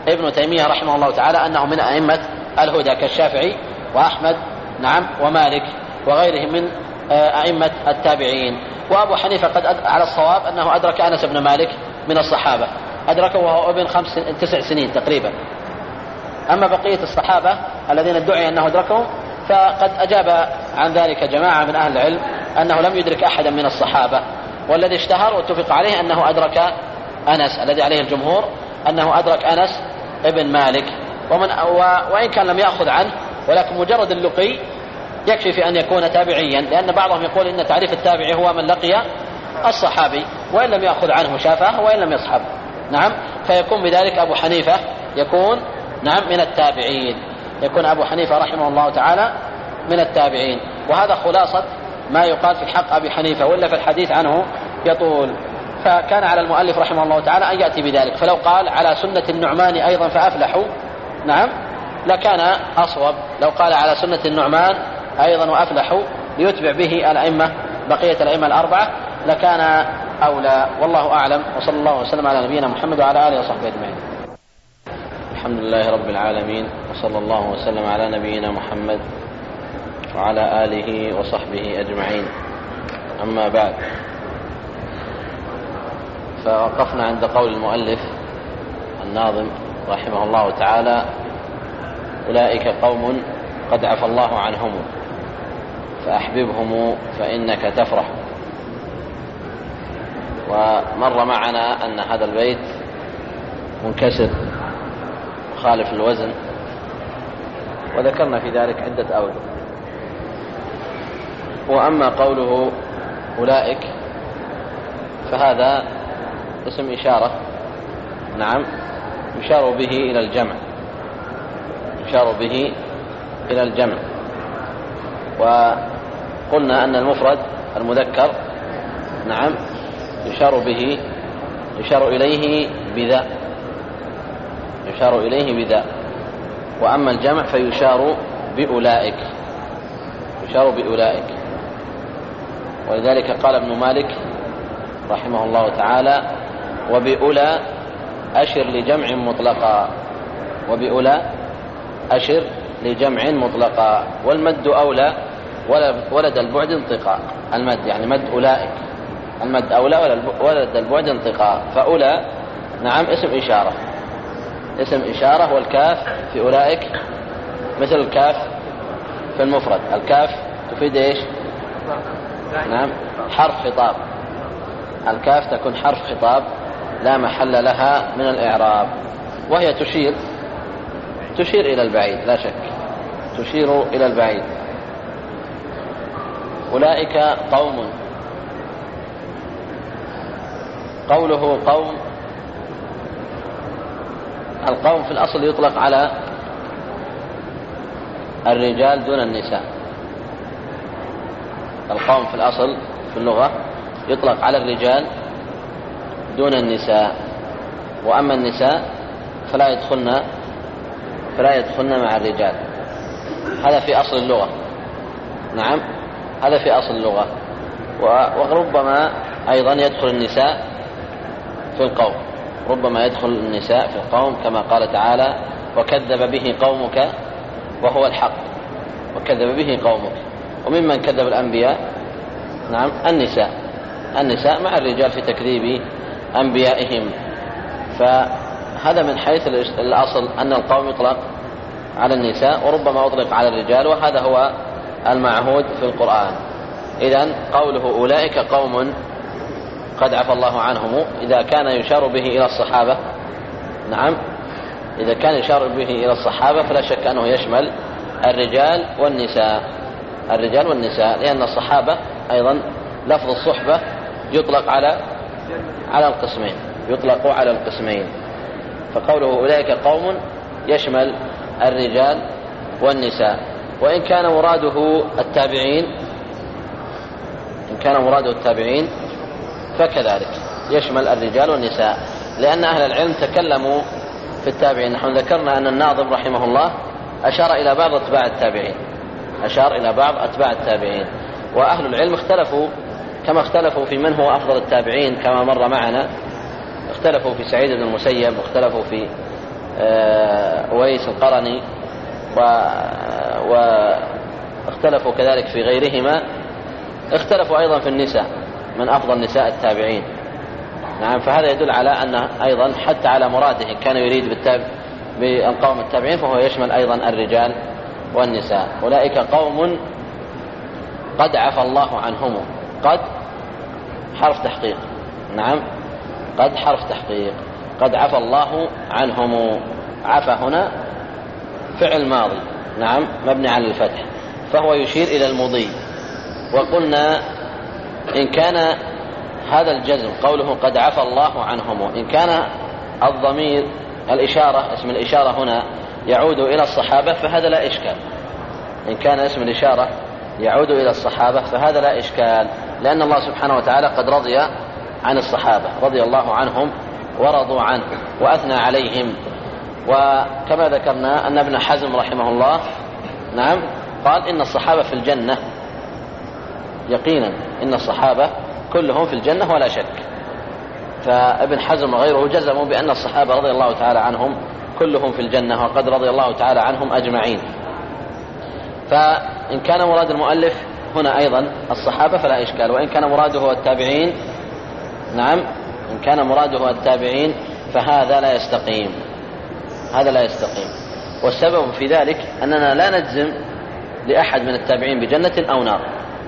ابن تيمية رحمه الله تعالى أنه من أئمة الهدى كالشافعي وأحمد نعم ومالك وغيرهم من أئمة التابعين. وأبو حنيفة قد على الصواب أنه أدرك أنس بن مالك من الصحابة، أدركه وهو ابن 9 سنين تقريبا. أما بقية الصحابة الذين ادعي أنه أدركهم فقد أجاب عن ذلك جماعة من أهل العلم أنه لم يدرك أحدا من الصحابة، والذي اشتهر واتفق عليه أنه أدرك أنس، الذي عليه الجمهور أنه أدرك أنس ابن مالك. وإن كان لم يأخذ عنه، ولكن مجرد اللقي يكفي في أن يكون تابعيا، لأن بعضهم يقول إن تعريف التابعي هو من لقي الصحابي وإن لم يأخذ عنه شافه وإن لم يصحب. نعم، فيكون بذلك أبو حنيفة يكون نعم من التابعين، يكون أبو حنيفة رحمه الله تعالى من التابعين. وهذا خلاصة ما يقال في حق أبي حنيفة، وإلا في الحديث عنه يطول. فكان على المؤلف رحمه الله تعالى أن يأتي بذلك، فلو قال على سنة النعمان أيضا فأفلحوا نعم لكان أصوب، لو قال على سنة النعمان أيضا وأفلحوا ليتبع به الأئمة بقية الأئمة الأربعة لكان أولى. والله أعلم، وصلى الله وسلم على نبينا محمد وعلى آله وصحبه أجمعين. الحمد لله رب العالمين، وصلى الله وسلم على نبينا محمد وعلى آله وصحبه أجمعين. أما بعد، فوقفنا عند قول المؤلف الناظم رحمه الله تعالى: أولئك قوم قد عفى الله عنهم فأحببهم فإنك تفرح. ومر معنا أن هذا البيت منكسر خالف الوزن، وذكرنا في ذلك عدة أوجه. وأما قوله أولئك فهذا اسم إشارة، نعم، يشار به إلى الجمع، يشار به إلى الجمع. وقلنا أن المفرد المذكر نعم يشار إليه بذا، يشار إليه بذا. وأما الجمع فيشار بأولئك، يشار بأولئك. ولذلك قال ابن مالك رحمه الله تعالى: وبأولى أشر لجمع مطلقا، وبأولى أشر لجمع مطلقا. والمد أولى ولد البعد انطقاء، المد يعني مد أولئك، المد أولى ولد البعد انطقاء. فأولى نعم اسم إشارة، اسم إشارة. والكاف في أولئك مثل الكاف في المفرد، الكاف تفيد إيش؟ نعم حرف خطاب، الكاف تكون حرف خطاب لا محل لها من الإعراب، وهي تشير إلى البعيد، لا شك تشير إلى البعيد. أولئك قوم، قوله قوم، القوم في الأصل يطلق على الرجال دون النساء. القوم في الأصل في اللغة يطلق على الرجال دون النساء. وأما النساء فلا يدخلن مع الرجال. هذا في أصل اللغة، نعم هذا في أصل اللغة. وربما أيضا يدخل النساء في القوم، ربما يدخل النساء في القوم كما قال تعالى: وكذب به قومك وهو الحق، وكذب به قومك. وممن كذب الأنبياء نعم النساء مع الرجال في تكذيب أنبيائهم. فهذا من حيث الأصل أن القوم يطلق على النساء وربما أطلق على الرجال، وهذا هو المعهود في القرآن. إذن قوله أولئك قوم قد عفى الله عنهم إذا كان يشار به إلى الصحابة، نعم إذا كان يشار به إلى الصحابة فلا شك أنه يشمل الرجال والنساء، الرجال والنساء، لأن الصحابة أيضا لفظ الصحبة يطلق على القسمين، يطلق على القسمين. فقوله أولئك قوم يشمل الرجال والنساء. وإن كان مراده التابعين، إن كان مراده التابعين فكذلك يشمل الرجال والنساء، لأن أهل العلم تكلموا في التابعين. نحن ذكرنا أن الناظم رحمه الله أشار إلى بعض أتباع التابعين، أشار إلى بعض أتباع التابعين. وأهل العلم اختلفوا كما اختلفوا في من هو أفضل التابعين كما مر معنا، اختلفوا في سعيد بن المسيب، واختلفوا في وأويس القرني، واختلفوا كذلك في غيرهما. اختلفوا أيضا في النساء من أفضل نساء التابعين. نعم، فهذا يدل على أنه أيضا حتى على مراده كان يريد بالقوم التابعين فهو يشمل أيضا الرجال والنساء. أولئك قوم قد عفى الله عنهم. قد حرف تحقيق. نعم، قد حرف تحقيق. قد عفى الله عنهم. عفى هنا فعل ماضي، نعم، مبني على الفتح، فهو يشير إلى المضي. وقلنا إن كان هذا الجزم قوله قد عفى الله عنهم، إن كان الضمير الإشارة اسم الإشارة هنا يعود إلى الصحابة فهذا لا إشكال. إن كان اسم الإشارة يعود إلى الصحابة فهذا لا إشكال، لأن الله سبحانه وتعالى قد رضي عن الصحابة، رضي الله عنهم ورضوا عنه وأثنى عليهم. وكما ذكرنا أن ابن حزم رحمه الله، نعم، قال إن الصحابة في الجنة يقينا، إن الصحابة كلهم في الجنة ولا شك. فابن حزم وغيره جزموا بأن الصحابة رضي الله تعالى عنهم كلهم في الجنة، وقد رضي الله تعالى عنهم أجمعين. فإن كان مراد المؤلف هنا أيضا الصحابة فلا إشكال، وإن كان مراده التابعين، نعم، إن كان مراده التابعين فهذا لا يستقيم، هذا لا يستقيم. والسبب في ذلك أننا لا نجزم لأحد من التابعين بجنة أو نار.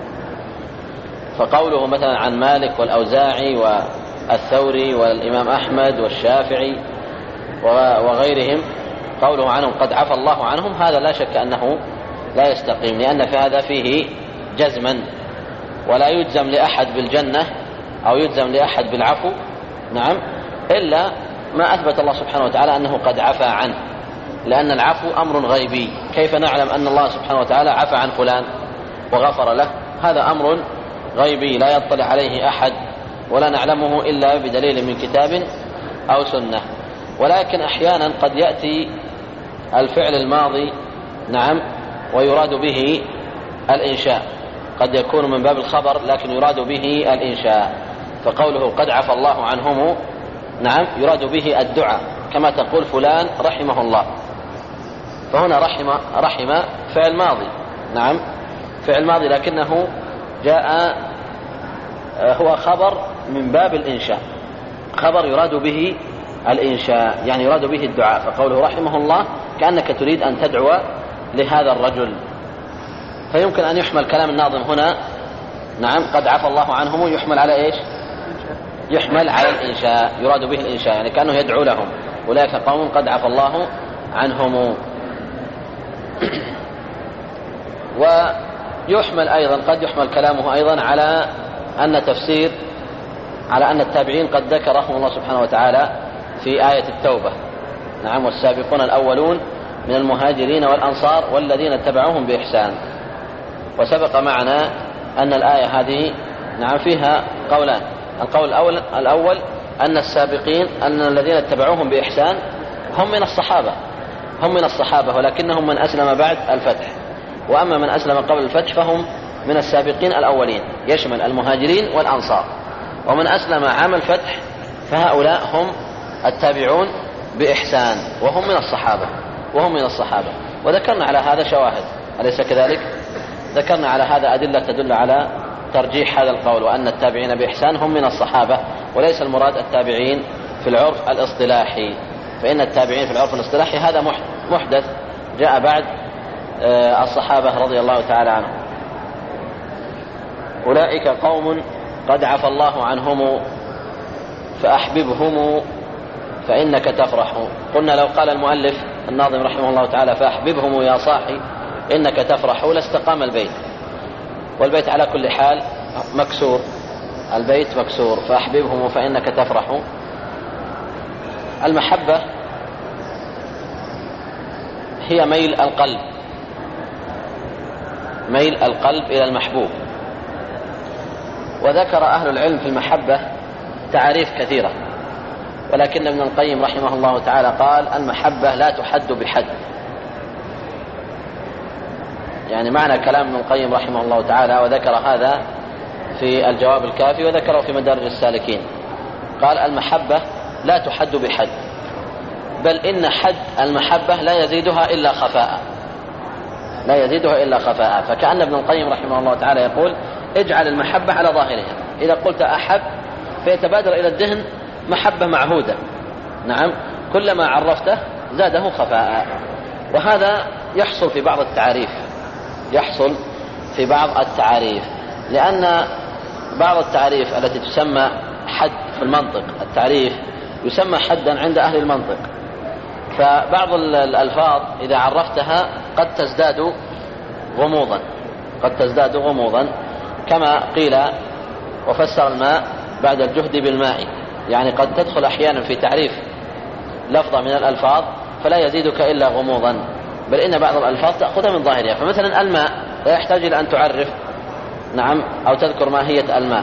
فقوله مثلا عن مالك والأوزاعي والثوري والإمام أحمد والشافعي وغيرهم، قوله عنهم قد عفى الله عنهم، هذا لا شك أنه لا يستقيم، لأن في هذا فيه جزما، ولا يجزم لأحد بالجنة أو يجزم لأحد بالعفو، نعم، إلا ما أثبت الله سبحانه وتعالى أنه قد عفى عنه، لأن العفو أمر غيبي. كيف نعلم أن الله سبحانه وتعالى عفى عن فلان وغفر له؟ هذا أمر غيبي لا يطلع عليه أحد، ولا نعلمه إلا بدليل من كتاب أو سنة. ولكن أحيانا قد يأتي الفعل الماضي، نعم، ويراد به الإنشاء، قد يكون من باب الخبر لكن يراد به الإنشاء. فقوله قد عفى الله عنهم، نعم، يراد به الدعاء، كما تقول فلان رحمه الله، فهنا رحم فعل ماضي، نعم، فعل ماضي، لكنه جاء هو خبر من باب الإنشاء، خبر يراد به الإنشاء، يعني يراد به الدعاء. فقوله رحمه الله كأنك تريد أن تدعو لهذا الرجل، فيمكن أن يحمل كلام الناظم هنا، نعم، قد عفى الله عنهم، يحمل على إيش؟ يحمل على الإنشاء، يراد به الإنشاء، يعني كأنه يدعو لهم، أولئك قوم قد عفى الله عنهم. ويحمل أيضا، قد يحمل كلامه أيضا على أن التابعين قد ذكرهم الله سبحانه وتعالى في آية التوبة، نعم، والسابقون الأولون من المهاجرين والأنصار والذين اتبعوهم بإحسان. وسبق معنا أن الآية هذه، نعم، فيها قولان. القول الأول أن السابقين، أن الذين اتبعوهم بإحسان هم من الصحابة، ولكنهم من أسلم بعد الفتح. وأما من أسلم قبل الفتح فهم من السابقين الأولين، يشمل المهاجرين والأنصار. ومن أسلم عام الفتح فهؤلاء هم التابعون بإحسان، وهم من الصحابة. وذكرنا على هذا شواهد، أليس كذلك؟ ذكرنا على هذا أدلة تدل على ترجيح هذا القول، وأن التابعين بإحسان هم من الصحابة، وليس المراد التابعين في العرف الاصطلاحي، فإن التابعين في العرف الاصطلاحي هذا محدث جاء بعد الصحابة رضي الله تعالى عنهم. أولئك قوم قد عفى الله عنهم فأحببهم فإنك تفرح. قلنا لو قال المؤلف الناظم رحمه الله تعالى فأحببهم يا صاحي إنك تفرح لاستقام البيت، والبيت على كل حال مكسور، البيت مكسور، فأحببهم فإنك تفرح. المحبة هي ميل القلب إلى المحبوب. وذكر أهل العلم في المحبة تعريف كثيرة، ولكن ابن القيم رحمه الله تعالى قال المحبة لا تحد بحد. يعني معنى كلام ابن القيم رحمه الله تعالى، وذكر هذا في الجواب الكافي وذكره في مدارج السالكين، قال المحبة لا تحد بحد، بل إن حد المحبة لا يزيدها إلا خفاء، لا يزيدها إلا خفاء. فكأن ابن القيم رحمه الله تعالى يقول اجعل المحبة على ظاهرها، إذا قلت أحب فيتبادر إلى الذهن محبة معهودة، نعم، كلما عرفته زاده خفاء. وهذا يحصل في بعض التعاريف، يحصل في بعض التعاريف، لأن بعض التعاريف التي تسمى حد في المنطق، التعريف يسمى حدا عند أهل المنطق، فبعض الألفاظ إذا عرفتها قد تزداد غموضا، قد تزداد غموضا، كما قيل وفسر الماء بعد الجهد بالماء، يعني قد تدخل أحيانا في تعريف لفظة من الألفاظ فلا يزيدك إلا غموضا، بل إن بعض الألفاظ تأخذها من ظاهرها. فمثلا الماء لا يحتاج إلى أن تعرف، نعم، أو تذكر ماهية الماء،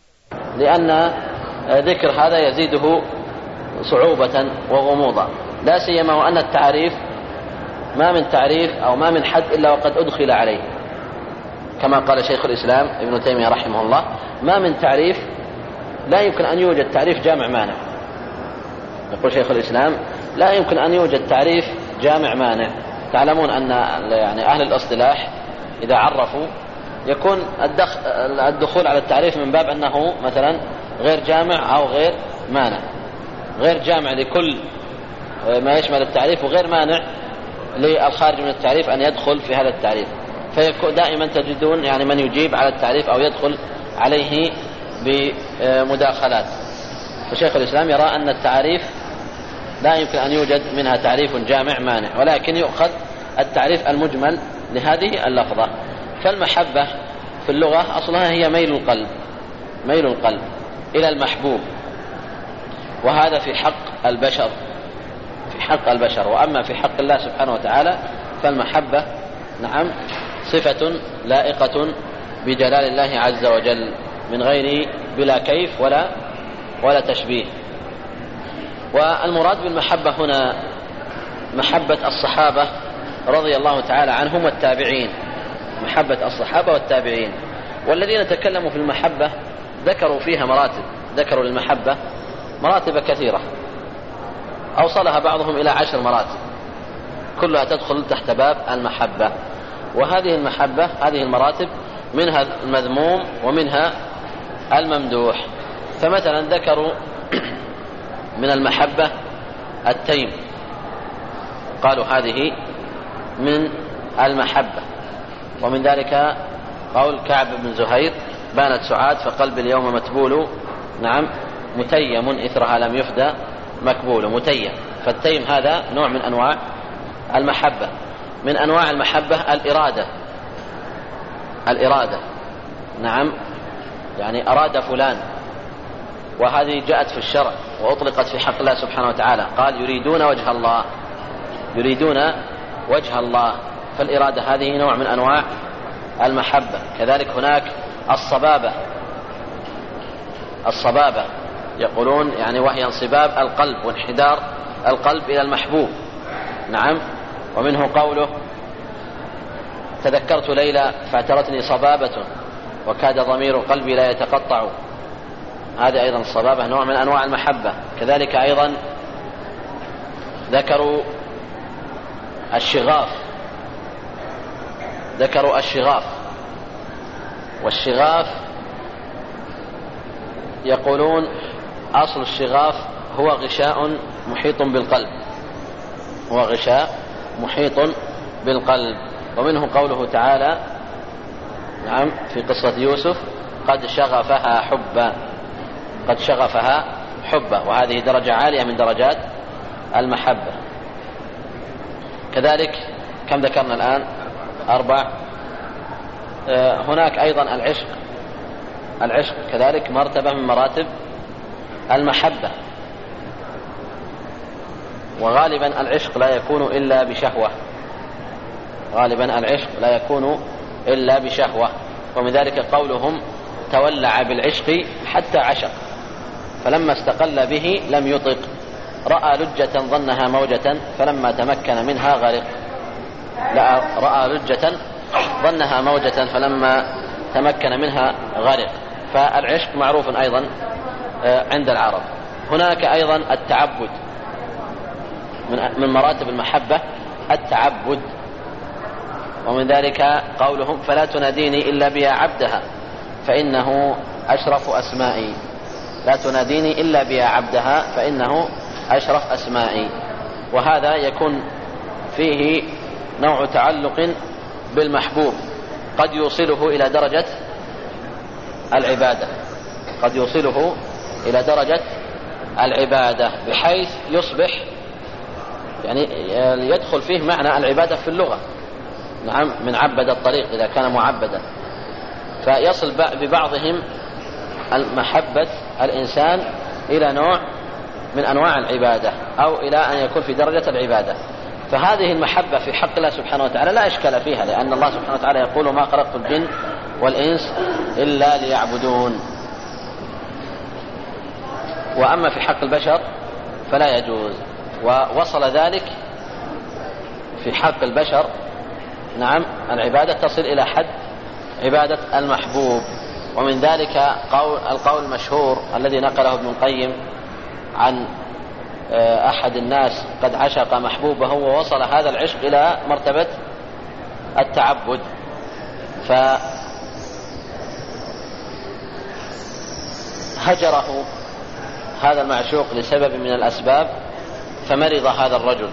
لأن ذكر هذا يزيده صعوبة وغموضا، لا سيما وأن التعريف ما من تعريف أو ما من حد إلا وقد أدخل عليه، كما قال شيخ الإسلام ابن تيمية رحمه الله ما من تعريف لا يمكن أن يوجد تعريف جامع مانع. يقول شيخ الإسلام لا يمكن أن يوجد تعريف جامع مانع. تعلمون أن يعني أهل الاصطلاح إذا عرفوا يكون الدخول على التعريف من باب أنه مثلا غير جامع أو غير مانع، غير جامع لكل ما يشمل التعريف، وغير مانع للخارج من التعريف أن يدخل في هذا التعريف، فيكون دائما تجدون يعني من يجيب على التعريف أو يدخل عليه بمداخلات. فشيخ الإسلام يرى أن التعريف لا يمكن أن يوجد منها تعريف جامع مانع، ولكن يؤخذ التعريف المجمل لهذه اللفظة. فالمحبة في اللغة أصلها هي ميل القلب، ميل القلب إلى المحبوب، وهذا في حق البشر، في حق البشر. وأما في حق الله سبحانه وتعالى فالمحبة نعم صفة لائقة بجلال الله عز وجل من غير بلا كيف ولا تشبيه. والمراد بالمحبة هنا محبة الصحابة رضي الله تعالى عنهم والتابعين، محبة الصحابة والتابعين. والذين تكلموا في المحبة ذكروا فيها مراتب، ذكروا للمحبة مراتب كثيرة أوصلها بعضهم إلى 10 مراتب، كلها تدخل تحت باب المحبة. وهذه المحبة هذه المراتب منها المذموم ومنها الممدوح. فمثلا ذكروا من المحبة التيم، قالوا هذه من المحبة، ومن ذلك قول كعب بن زهير بانت سعاد فقلب اليوم متبول، نعم، متيم إثرها لم يفدى مكبول، متيم. فالتيم هذا نوع من أنواع المحبة. من أنواع المحبة الإرادة، نعم، يعني أراد فلان، وهذه جاءت في الشرع وأطلقت في حق الله سبحانه وتعالى، قال يريدون وجه الله، يريدون وجه الله. فالإرادة هذه نوع من أنواع المحبة. كذلك هناك الصبابة يقولون يعني وهي انصباب القلب وانحدار القلب إلى المحبوب، نعم. ومنه قوله تذكرت ليلى فاعترتني صبابة وكاد ضمير قلبي لا يتقطع، هذه أيضا الصبابة نوع من أنواع المحبة. كذلك أيضا ذكروا الشغاف، والشغاف يقولون أصل الشغاف هو غشاء محيط بالقلب، هو غشاء محيط بالقلب. ومنه قوله تعالى، نعم، في قصة يوسف قد شغفها حبا، قد شغفها حبا، وهذه درجة عالية من درجات المحبة. كذلك كم ذكرنا الآن؟ 4. هناك أيضا العشق كذلك مرتبة من مراتب المحبة، وغالبا العشق لا يكون إلا بشهوة، غالبا العشق لا يكون إلا بشهوة. ومن ذلك قولهم تولع بالعشق حتى عشق فلما استقل به لم يطق، رأى لجة ظنها موجة فلما تمكن منها غرق. لا، رأى لجة ظنها موجة فلما تمكن منها غرق. فالعشق معروف أيضا عند العرب. هناك أيضا التعبد، من مراتب المحبة التعبد. ومن ذلك قولهم فلا تناديني إلا بيا عبدها فإنه أشرف أسمائي. لا تناديني إلا بيا عبدها فإنه أشرف أسمائي. وهذا يكون فيه نوع تعلق بالمحبوب قد يوصله إلى درجة العبادة، قد يوصله إلى درجة العبادة بحيث يصبح يعني يدخل فيه معنى العبادة في اللغة. نعم، من عبد الطريق إذا كان معبدا، فيصل ببعضهم المحبة الإنسان إلى نوع من أنواع العبادة أو إلى أن يكون في درجة العبادة. فهذه المحبة في حق الله سبحانه وتعالى لا إشكال فيها، لأن الله سبحانه وتعالى يقول ما خلقت الجن والإنس إلا ليعبدون. وأما في حق البشر فلا يجوز. ووصل ذلك في حق البشر نعم العبادة تصل إلى حد عبادة المحبوب. ومن ذلك القول المشهور الذي نقله ابن القيم عن أحد الناس قد عشق محبوبه ووصل هذا العشق إلى مرتبة التعبد، فهجره هذا المعشوق لسبب من الأسباب، فمرض هذا الرجل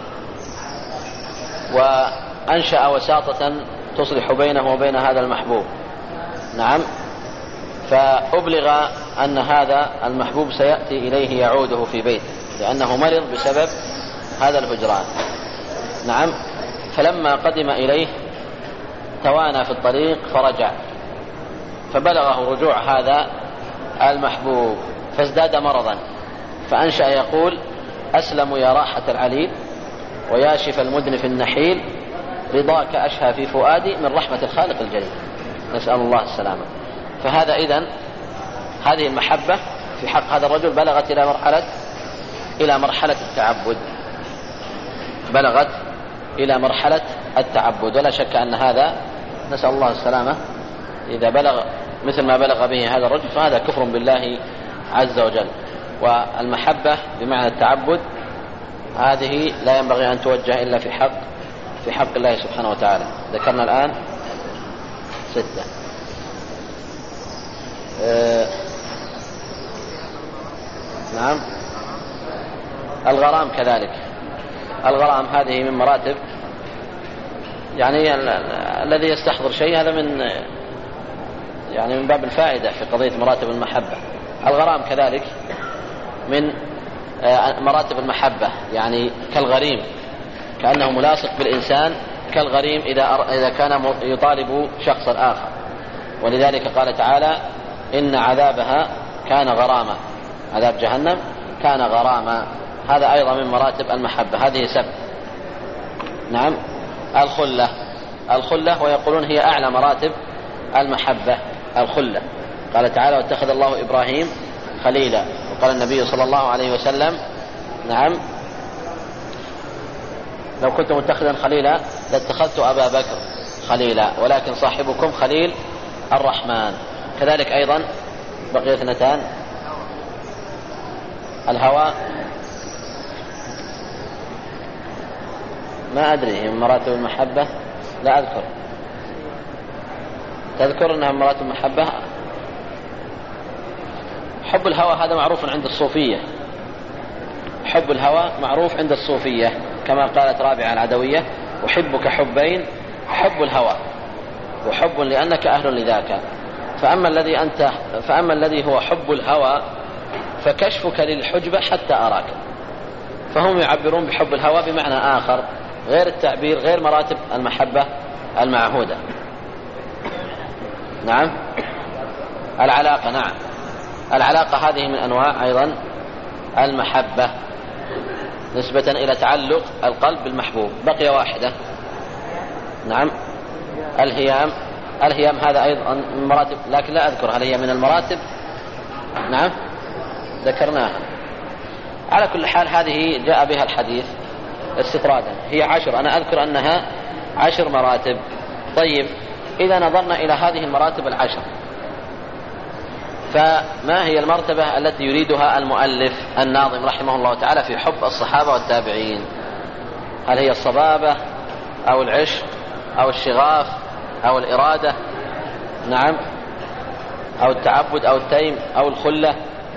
وأنشأ وساطة تصلح بينه وبين هذا المحبوب. نعم، فأبلغ أن هذا المحبوب سيأتي إليه يعوده في بيته لأنه مرض بسبب هذا الهجران. نعم، فلما قدم إليه توانى في الطريق فرجع، فبلغه رجوع هذا المحبوب فازداد مرضا، فأنشأ يقول أسلم يا راحة العليل وياشف المدنف النحيل رضاك أشهى في فؤادي من رحمة الخالق الجليل. نسأل الله السلامة. فهذا إذن هذه المحبة في حق هذا الرجل بلغت إلى مرحلة التعبد، بلغت إلى مرحلة التعبد. ولا شك أن هذا نسأل الله السلامة إذا بلغ مثل ما بلغ به هذا الرجل فهذا كفر بالله عز وجل. والمحبة بمعنى التعبد هذه لا ينبغي أن توجه إلا في حق الله سبحانه وتعالى. ذكرنا الآن 6. نعم، الغرام كذلك. الغرام هذه من مراتب يعني الذي يستحضر شيء هذا من باب الفائدة في قضية مراتب المحبة. الغرام كذلك من مراتب المحبة، يعني كالغريم، كأنه ملاصق بالإنسان كالغريم إذا كان يطالب شخصا آخر. ولذلك قال تعالى إن عذابها كان غراما، عذاب جهنم كان غراما. هذا أيضا من مراتب المحبة، هذه 7. نعم، الخلة ويقولون هي أعلى مراتب المحبة الخلة. قال تعالى واتخذ الله إبراهيم خليلا، وقال النبي صلى الله عليه وسلم نعم لو كنت متخذا خليلا لاتخذت أبا بكر خليلا ولكن صاحبكم خليل الرحمن. كذلك أيضا بقي 2 الهوى، ما أدري من مراتب المحبة، لا أذكر. تذكر أنها من مراتب المحبة؟ حب الهوى هذا معروف عند الصوفية، حب الهوى معروف عند الصوفية كما قالت رابعة العدوية أحبك حبين، حب الهوى وحب لأنك أهل لذاك. فأما الذي هو حب الهوى فكشفك للحجبة حتى أراك. فهم يعبرون بحب الهوى بمعنى آخر غير التعبير، غير مراتب المحبة المعهودة. نعم، العلاقة. نعم، العلاقة هذه من أنواع أيضا المحبة نسبة إلى تعلق القلب بالمحبوب. بقي 1. نعم، الهيام هذا أيضا من مراتب، لكن لا أذكر هل هي من المراتب. نعم، ذكرناها. على كل حال هذه جاء بها الحديث استطرادا، هي 10. أنا أذكر أنها 10 مراتب. طيب، إذا نظرنا إلى هذه المراتب 10 فما هي المرتبة التي يريدها المؤلف الناظم رحمه الله تعالى في حب الصحابة والتابعين؟ هل هي الصبابة أو العشق أو الشغاف أو الإرادة، نعم، أو التعبد أو التيم أو الخلة.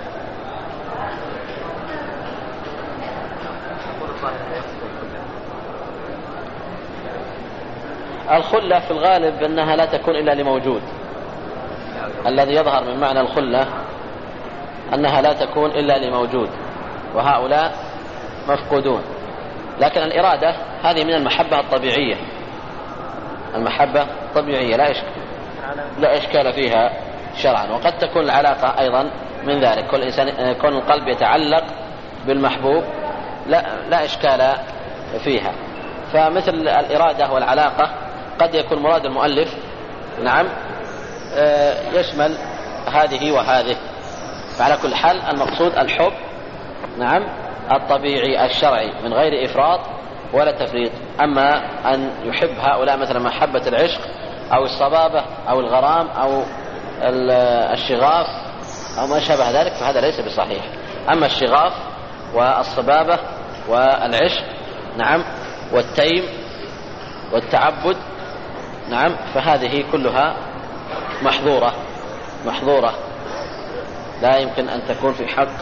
الخلة في الغالب أنها لا تكون إلا لموجود، الذي يظهر من معنى الخلة أنها لا تكون إلا لموجود، وهؤلاء مفقودون. لكن الإرادة هذه من المحبة الطبيعية، المحبة طبيعية لا إشكال فيها شرعا. وقد تكون العلاقة أيضا من ذلك، كل إنسان يكون القلب يتعلق بالمحبوب لا إشكال فيها. فمثل الإرادة والعلاقة قد يكون مراد المؤلف، نعم، يشمل هذه وهذه. فعلى كل حال المقصود الحب، نعم، الطبيعي الشرعي من غير إفراط ولا تفريط. أما أن يحب هؤلاء مثلا محبة العشق أو الصبابة أو الغرام أو الشغاف أو ما شابه ذلك فهذا ليس بصحيح. أما الشغاف والصبابة والعشق، نعم، والتيم والتعبد، نعم، فهذه كلها محظورة لا يمكن أن تكون في حق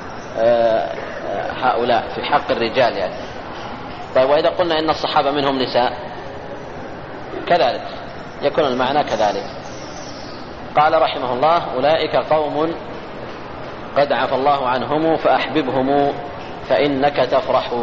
هؤلاء، في حق الرجال يعني. طيب، وإذا قلنا إن الصحابة منهم نساء كذلك يكون المعنى كذلك. قال رحمه الله: أولئك قوم قد عفى الله عنهم فأحببهم فإنك تفرح.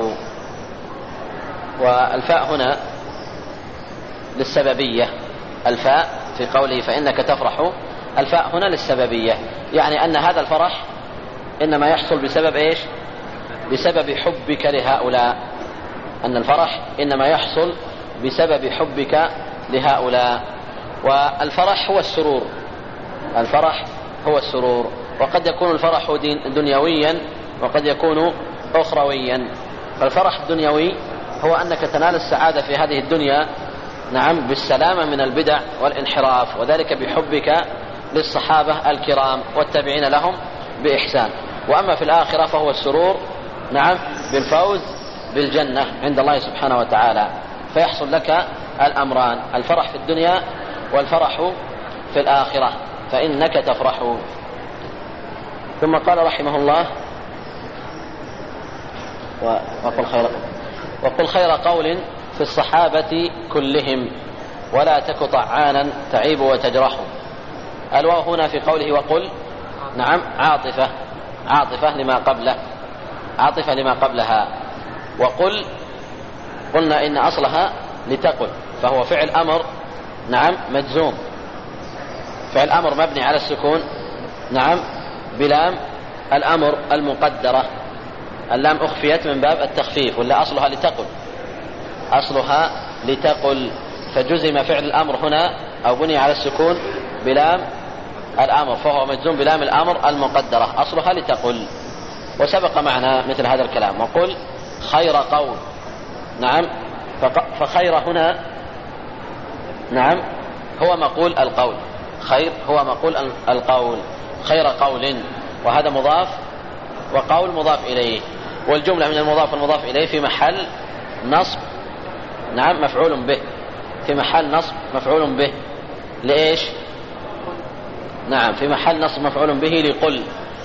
والفاء هنا للسببية، الفاء في قوله فإنك تفرح، الفاء هنا للسببية، يعني أن هذا الفرح إنما يحصل بسبب إيش؟ بسبب حبك لهؤلاء، أن الفرح إنما يحصل بسبب حبك لهؤلاء. والفرح هو السرور، الفرح هو السرور. وقد يكون الفرح دنيويا وقد يكون أخرويا. فالفرح الدنيوي هو أنك تنال السعادة في هذه الدنيا، نعم، بالسلامة من البدع والانحراف، وذلك بحبك للصحابة الكرام والتابعين لهم بإحسان. وأما في الآخرة فهو السرور، نعم، بالفوز بالجنة عند الله سبحانه وتعالى. فيحصل لك الأمران، الفرح في الدنيا والفرح في الآخرة، فإنك تفرح. ثم قال رحمه الله: وقل خير قول في الصحابة كلهم ولا تك طعانا تعيب وتجرح. الواو هنا في قوله وقل، نعم، عاطفة لما قبله، عاطفة لما قبلها. وقل قلنا إن أصلها لتقل، فهو فعل أمر، نعم، مجزوم، فعل أمر مبني على السكون، نعم، بلام الأمر المقدرة. اللام أخفيت من باب التخفيف، ولا أصلها لتقل، أصلها لتقل، فجزم فعل الأمر هنا أو بني على السكون بلام الأمر، فهو مجزوم بلام الأمر المقدرة، أصلها لتقل. وسبق معنا مثل هذا الكلام. وقل خير قول، نعم، فخير هنا، نعم، هو مقول القول، خير هو مقول القول، خير قول، وهذا مضاف وقول مضاف إليه، والجملة من المضاف والمضاف إليه في محل نصب، نعم، مفعول به، في محل نصب مفعول به. لإيش؟ نعم، في محل نصب مفعول به لقل،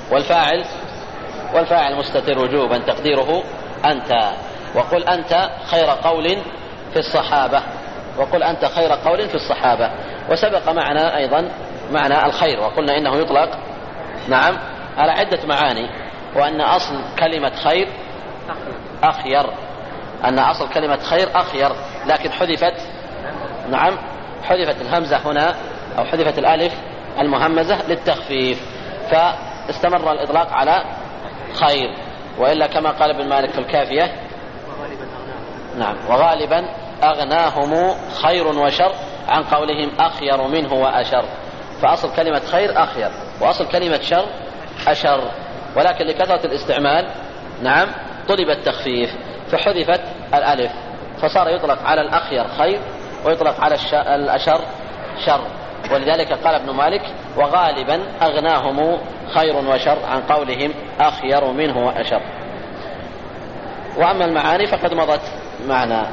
والفاعل مستتر وجوبا تقديره أنت. وقل أنت خير قول في الصحابة، وقل أنت خير قول في الصحابة. وسبق معنا أيضا معنى الخير، وقلنا إنه يطلق، نعم، على عدة معاني، وأن أصل كلمة خير أخير، أن أصل كلمة خير أخير، لكن حذفت، نعم، حذفت الهمزة هنا أو حذفت الألف المهمزة للتخفيف، فاستمر الإطلاق على خير. وإلا كما قال ابن مالك في الكافية، نعم، وغالبا أغناهم خير وشر عن قولهم أخير منه وأشر. فأصل كلمة خير أخير، وأصل كلمة شر أشر، ولكن لكثرة الاستعمال، نعم، طلب التخفيف فحذفت الألف، فصار يطلق على الأخير خير ويطلق على الأشر شر. ولذلك قال ابن مالك: وغالبا أغناهم خير وشر عن قولهم أخير منه وأشر. وأما المعاني فقد مضت معنى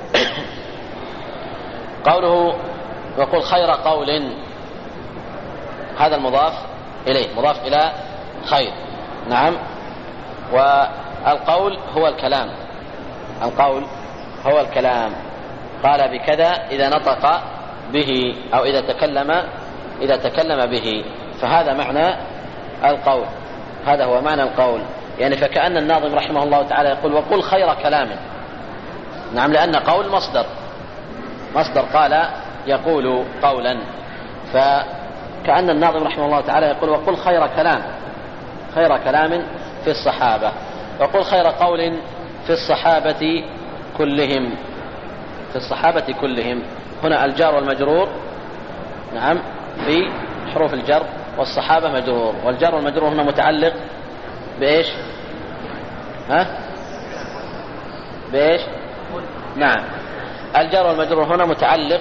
قوله وقل خير قول، هذا المضاف إليه مضاف إلى خير. نعم. والقول هو الكلام، القول هو الكلام. قال بكذا إذا نطق به أو إذا تكلم به، فهذا معنى القول، هذا هو معنى القول. يعني فكأن الناظم رحمه الله تعالى يقول وقل خير كلام. نعم، لأن قول مصدر قال يقول قولا، فكأن الناظم رحمه الله تعالى يقول وقل خير كلام في الصحابة، وقل خير قول في الصحابة كلهم. هنا الجار والمجرور نعم في حروف الجر، والصحابة مجرور، والجار والمجرور هنا متعلق بإيش؟ بإيش؟ نعم، الجار والمجرور هنا متعلق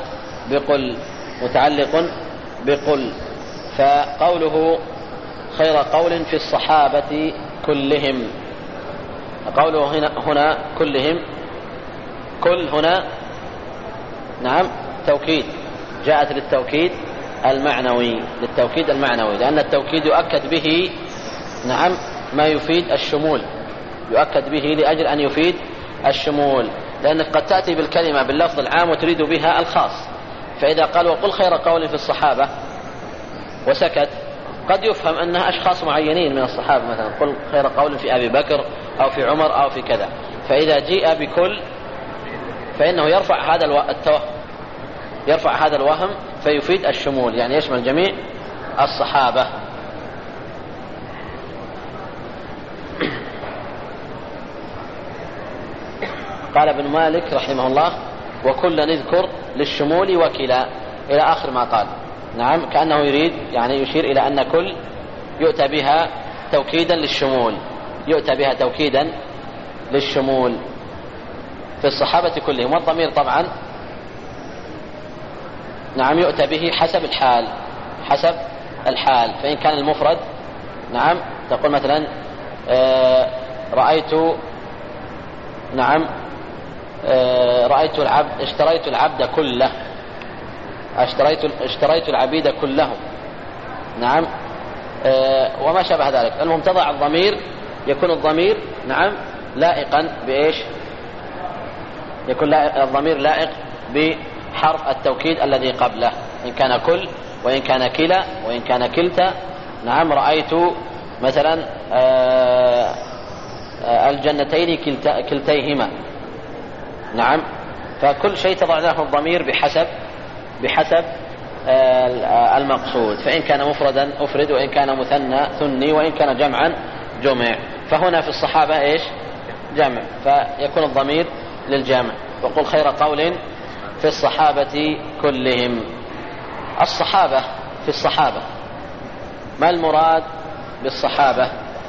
بقل، فقوله خير قول في الصحابة كلهم، قوله هنا كلهم، كل هنا نعم توكيد، جاءت للتوكيد المعنوي، لأن التوكيد يؤكد به نعم ما يفيد الشمول، يؤكد به لأجل أن يفيد الشمول، لأنك قد تأتي بالكلمة باللفظ العام وتريد بها الخاص، فإذا قال وقل خير قول في الصحابة وسكت قد يفهم أنها أشخاص معينين من الصحابة، مثلا قل خير قول في أبي بكر أو في عمر أو في كذا، فإذا جيء بكل فإنه يرفع هذا الوهم فيفيد الشمول، يعني يشمل جميع الصحابة. قال ابن مالك رحمه الله وكل نذكر للشمول وكلا، إلى آخر ما قال. نعم، كأنه يريد يعني يشير إلى أن كل يؤتى بها توكيدا للشمول في الصحابة كلهم، والضمير طبعا نعم يؤتى به حسب الحال، فإن كان المفرد نعم تقول مثلا رأيت العبد، اشتريت العبد كله، اشتريت العبيد كلهم. نعم، وما شابه ذلك. المهم تضع الضمير، يكون الضمير نعم لائقا بإيش؟ يكون الضمير لائق بحرف التوكيد الذي قبله، إن كان كل وإن كان كلا وإن كان كلتا. نعم، رأيت مثلا الجنتين كلتيهما. نعم، فكل شيء تضع له الضمير بحسب المقصود، فإن كان مفردا أفرد، وإن كان مثنى ثني، وإن كان جمعا جمع. فهنا في الصحابة إيش؟ جمع، فيكون الضمير للجمع. وقل خير قول في الصحابة كلهم. الصحابة في الصحابة، ما المراد بالصحابة؟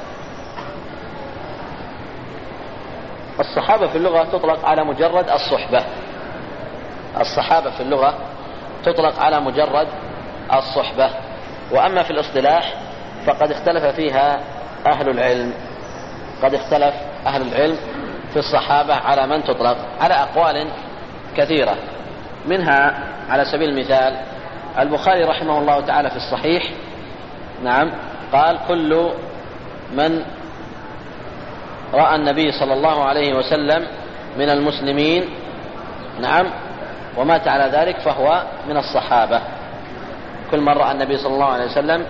الصحابة في اللغة تطلق على مجرد الصحبة، الصحابة في اللغة تطلق على مجرد الصحبة، وأما في الاصطلاح فقد اختلف فيها أهل العلم، قد اختلف أهل العلم في الصحابة على من تطلق على أقوال كثيرة، منها على سبيل المثال البخاري رحمه الله تعالى في الصحيح نعم قال كل من رأى النبي صلى الله عليه وسلم من المسلمين نعم ومات على ذلك فهو من الصحابة. كل من رأى النبي صلى الله عليه وسلم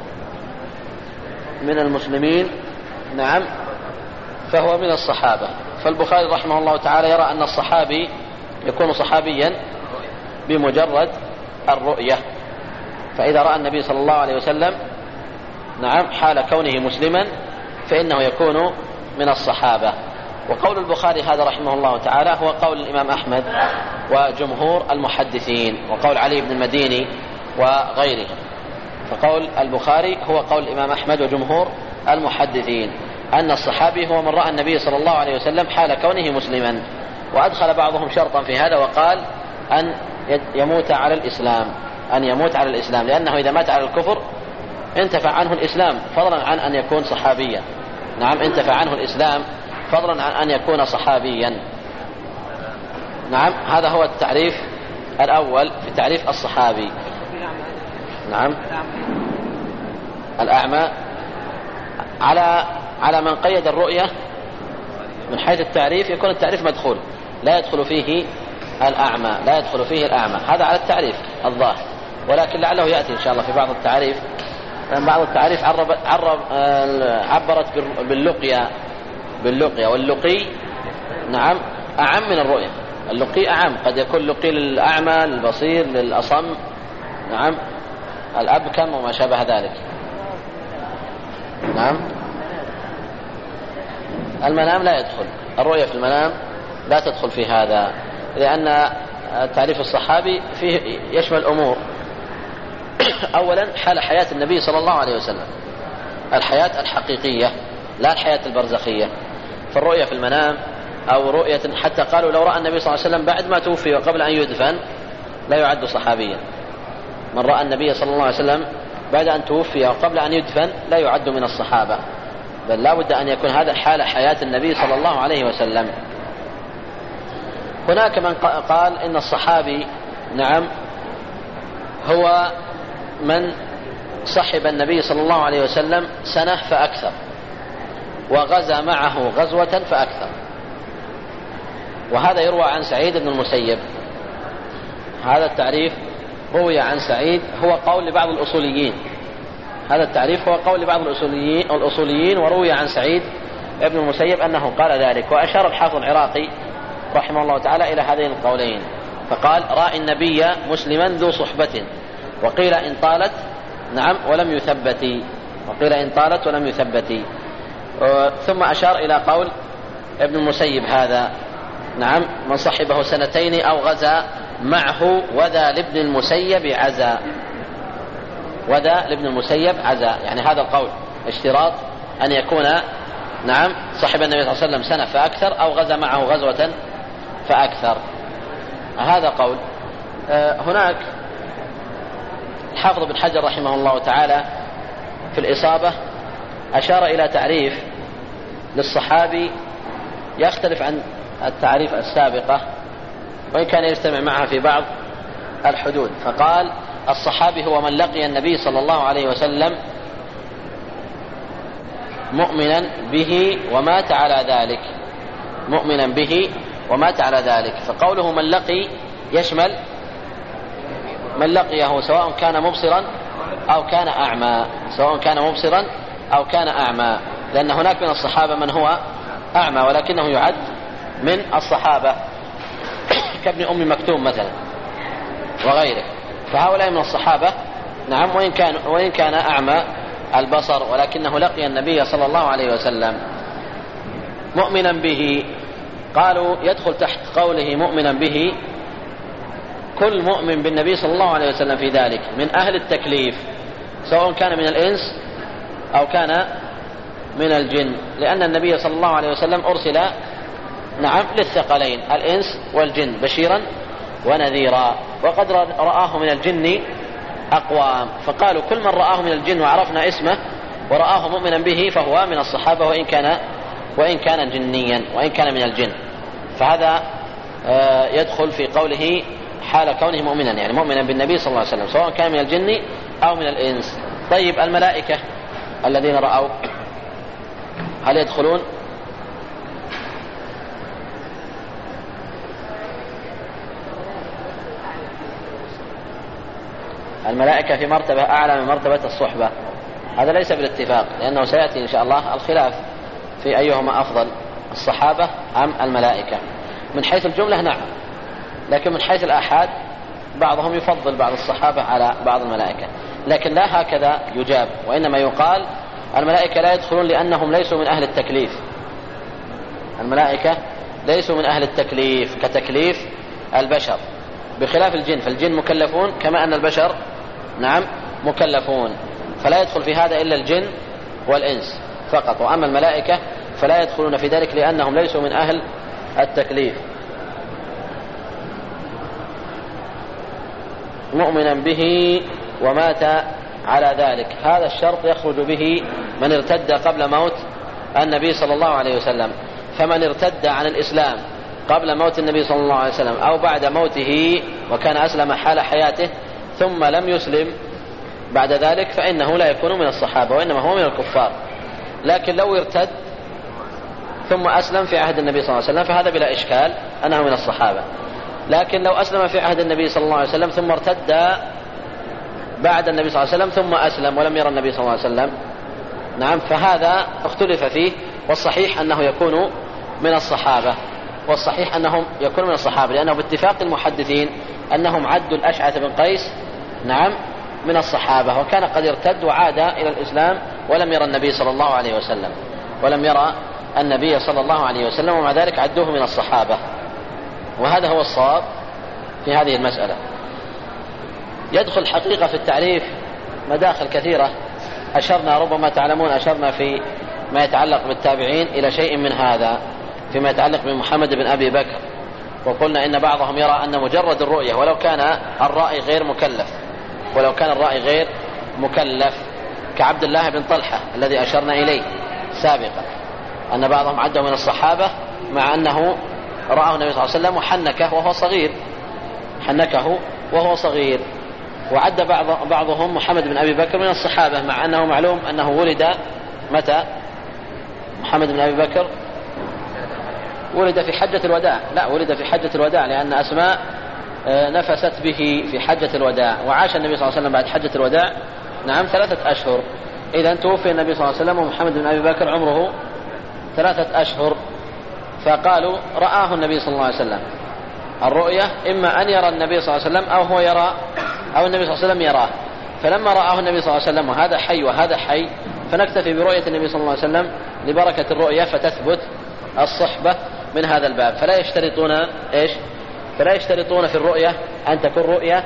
من المسلمين نعم فهو من الصحابة. فالبخاري رحمه الله تعالى يرى أن الصحابي يكون صحابيا بمجرد الرؤية، فإذا رأى النبي صلى الله عليه وسلم نعم حال كونه مسلما فإنه يكون من الصحابة. وقول البخاري هذا رحمه الله تعالى هو قول الإمام أحمد وجمهور المحدثين، وقول علي بن المديني وغيره. فقول البخاري هو قول الإمام أحمد وجمهور المحدثين أن الصحابي هو من رأى النبي صلى الله عليه وسلم حال كونه مسلما. وأدخل بعضهم شرطا في هذا وقال أن يموت على الإسلام، أن يموت على الإسلام، لأنه إذا مات على الكفر انتفع عنه الإسلام فضلا عن أن يكون صحابيا. نعم، انتفع عنه الإسلام فضلا عن أن يكون صحابيا. نعم هذا هو التعريف الأول في تعريف الصحابي. نعم الأعمى على من قيد الرؤية من حيث التعريف يكون التعريف مدخول، لا يدخل فيه الأعمى، لا يدخل فيه الأعمى، هذا على التعريف الظاهر، ولكن لعله يأتي إن شاء الله في بعض التعريف، لأن بعض التعريف عبرت باللقيا، واللقي نعم أعم من الرؤية، اللقي أعم، قد يكون لقي للأعمى للبصير للأصم، نعم الأبكم وما شابه ذلك. نعم المنام لا يدخل، الرؤية في المنام لا تدخل في هذا، لأن تعريف الصحابي فيه يشمل أمور. أولا حال حياة النبي صلى الله عليه وسلم، الحياة الحقيقية لا الحياة البرزخية، فالرؤية في المنام أو رؤية، حتى قالوا لو رأى النبي صلى الله عليه وسلم بعد ما توفي وقبل أن يدفن لا يعد صحابيا، من رأى النبي صلى الله عليه وسلم بعد أن توفي وقبل أن يدفن لا يعد من الصحابة، بل لا بد أن يكون هذا حال حياة النبي صلى الله عليه وسلم. هناك من قال إن الصحابي نعم هو من صحب النبي صلى الله عليه وسلم سنة فأكثر وغزا معه غزوة فأكثر، وهذا يروى عن سعيد بن المسيب. هذا التعريف روي عن سعيد، هو قول لبعض الأصوليين، هذا التعريف هو قول لبعض الأصوليين وروي عن سعيد بن المسيب أنه قال ذلك. وأشار الحافظ العراقي رحمه الله تعالى إلى هذين القولين، فقال رأى النبي مسلما ذو صحبة، وقيل إن طالت نعم ولم يثبت، وقيل إن طالت ولم يثبت. ثم أشار إلى قول ابن المسيب هذا نعم من صحبه سنتين أو غزا معه وذا لابن المسيب عزا، وذا لابن المسيب عزا، يعني هذا القول اشتراط أن يكون نعم صحب النبي صلى الله عليه وسلم سنة فأكثر أو غزا معه غزوة فأكثر، هذا قول. هناك الحافظ بن حجر رحمه الله تعالى في الإصابة أشار إلى تعريف للصحابي يختلف عن التعريف السابقة، وإن كان يجتمع معها في بعض الحدود، فقال الصحابي هو من لقي النبي صلى الله عليه وسلم مؤمنا به ومات على ذلك، مؤمنا به ومات على ذلك. فقوله من لقي يشمل من لقيه سواء كان مبصرا أو كان أعمى، سواء كان مبصرا أو كان أعمى، لأن هناك من الصحابة من هو أعمى ولكنه يعد من الصحابة كابن أم مكتوم مثلا وغيره، فهؤلاء من الصحابة نعم وإن كان أعمى البصر ولكنه لقي النبي صلى الله عليه وسلم. مؤمنا به، قالوا يدخل تحت قوله مؤمنا به كل مؤمن بالنبي صلى الله عليه وسلم في ذلك من أهل التكليف، سواء كان من الإنس أو كان من الجن، لأن النبي صلى الله عليه وسلم أرسل نعم للثقلين الإنس والجن بشيرا ونذيرا، وقد رآه من الجن أقوام، فقالوا كل من رآه من الجن وعرفنا اسمه ورآه مؤمنا به فهو من الصحابة وإن كان جنيا وإن كان من الجن، فهذا يدخل في قوله حال كونه مؤمنا، يعني مؤمنا بالنبي صلى الله عليه وسلم سواء كان من الجن أو من الإنس. طيب الملائكة الذين رأوا هل يدخلون؟ الملائكة في مرتبة أعلى من مرتبة الصحبة، هذا ليس بالاتفاق، لأنه سيأتي إن شاء الله الخلاف في أيهما أفضل الصحابة أم الملائكة. من حيث الجملة نعم، لكن من حيث الآحاد بعضهم يفضل بعض الصحابة على بعض الملائكة، لكن لا هكذا يجاب، وإنما يقال الملائكة لا يدخلون لأنهم ليسوا من أهل التكليف، الملائكة ليسوا من أهل التكليف كتكليف البشر، بخلاف الجن، فالجن مكلفون كما أن البشر نعم مكلفون، فلا يدخل في هذا إلا الجن والإنس فقط، وأما الملائكة فلا يدخلون في ذلك لأنهم ليسوا من أهل التكليف. مؤمنا به ومات على ذلك، هذا الشرط يخرج به من ارتد قبل موت النبي صلى الله عليه وسلم، فمن ارتد عن الإسلام قبل موت النبي صلى الله عليه وسلم أو بعد موته وكان أسلم حال حياته ثم لم يسلم بعد ذلك فإنه لا يكون من الصحابة وإنما هو من الكفار. لكن لو ارتد ثم أسلم في عهد النبي صلى الله عليه وسلم فهذا بلا إشكال أنه من الصحابة. لكن لو أسلم في عهد النبي صلى الله عليه وسلم ثم ارتد بعد النبي صلى الله عليه وسلم ثم أسلم ولم يرى النبي صلى الله عليه وسلم، نعم، فهذا اختلف فيه، والصحيح أنه يكون من الصحابة، والصحيح أنهم يكون من الصحابة، لأنه باتفاق المحدثين أنهم عدوا الأشعث بن قيس، نعم، من الصحابة، وكان قد ارتد وعاد إلى الإسلام ولم يرى النبي صلى الله عليه وسلم، ولم يرى النبي صلى الله عليه وسلم، ومع ذلك عدوه من الصحابة. وهذا هو الصواب في هذه المسألة. يدخل الحقيقة في التعريف مداخل كثيرة، أشرنا ربما تعلمون أشرنا في ما يتعلق بالتابعين إلى شيء من هذا فيما يتعلق بمحمد بن أبي بكر، وقلنا إن بعضهم يرى أن مجرد الرؤية ولو كان الرأي غير مكلف كعبد الله بن طلحة الذي أشرنا إليه سابقا، أن بعضهم عده من الصحابة مع أنه رآه النبي صلى الله عليه وسلم وحنكه وهو صغير، وعد بعضهم محمد بن أبي بكر من الصحابة مع أنه معلوم أنه ولد متى؟ محمد بن أبي بكر ولد في حجة الوداع، ولد في حجة الوداع، لأن أسماء نفست به في حجة الوداع، وعاش النبي صلى الله عليه وسلم بعد حجة الوداع 3 أشهر. إذا توفي النبي صلى الله عليه وسلم ومحمد بن أبي بكر عمره 3 أشهر، فقالوا رآه النبي صلى الله عليه وسلم. الرؤية إما أن يرى النبي صلى الله عليه وسلم أو النبي صلى الله عليه وسلم يراه، فلما رآه النبي صلى الله عليه وسلم وهذا حي وهذا حي فنكتفي برؤية النبي صلى الله عليه وسلم لبركة الرؤية فتثبت الصحبة من هذا الباب. فلا يشترطون في الرؤية أن تكون رؤية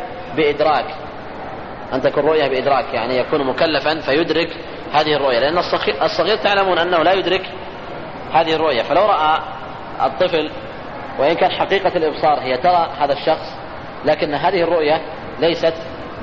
بإدراك، يعني يكون مكلفا فيدرك هذه الرؤية، لأن الصغير تعلمون أنه لا يدرك هذه الرؤية، فلو رأى الطفل وإن كان حقيقة الإبصار هي ترى هذا الشخص، لكن هذه الرؤية ليست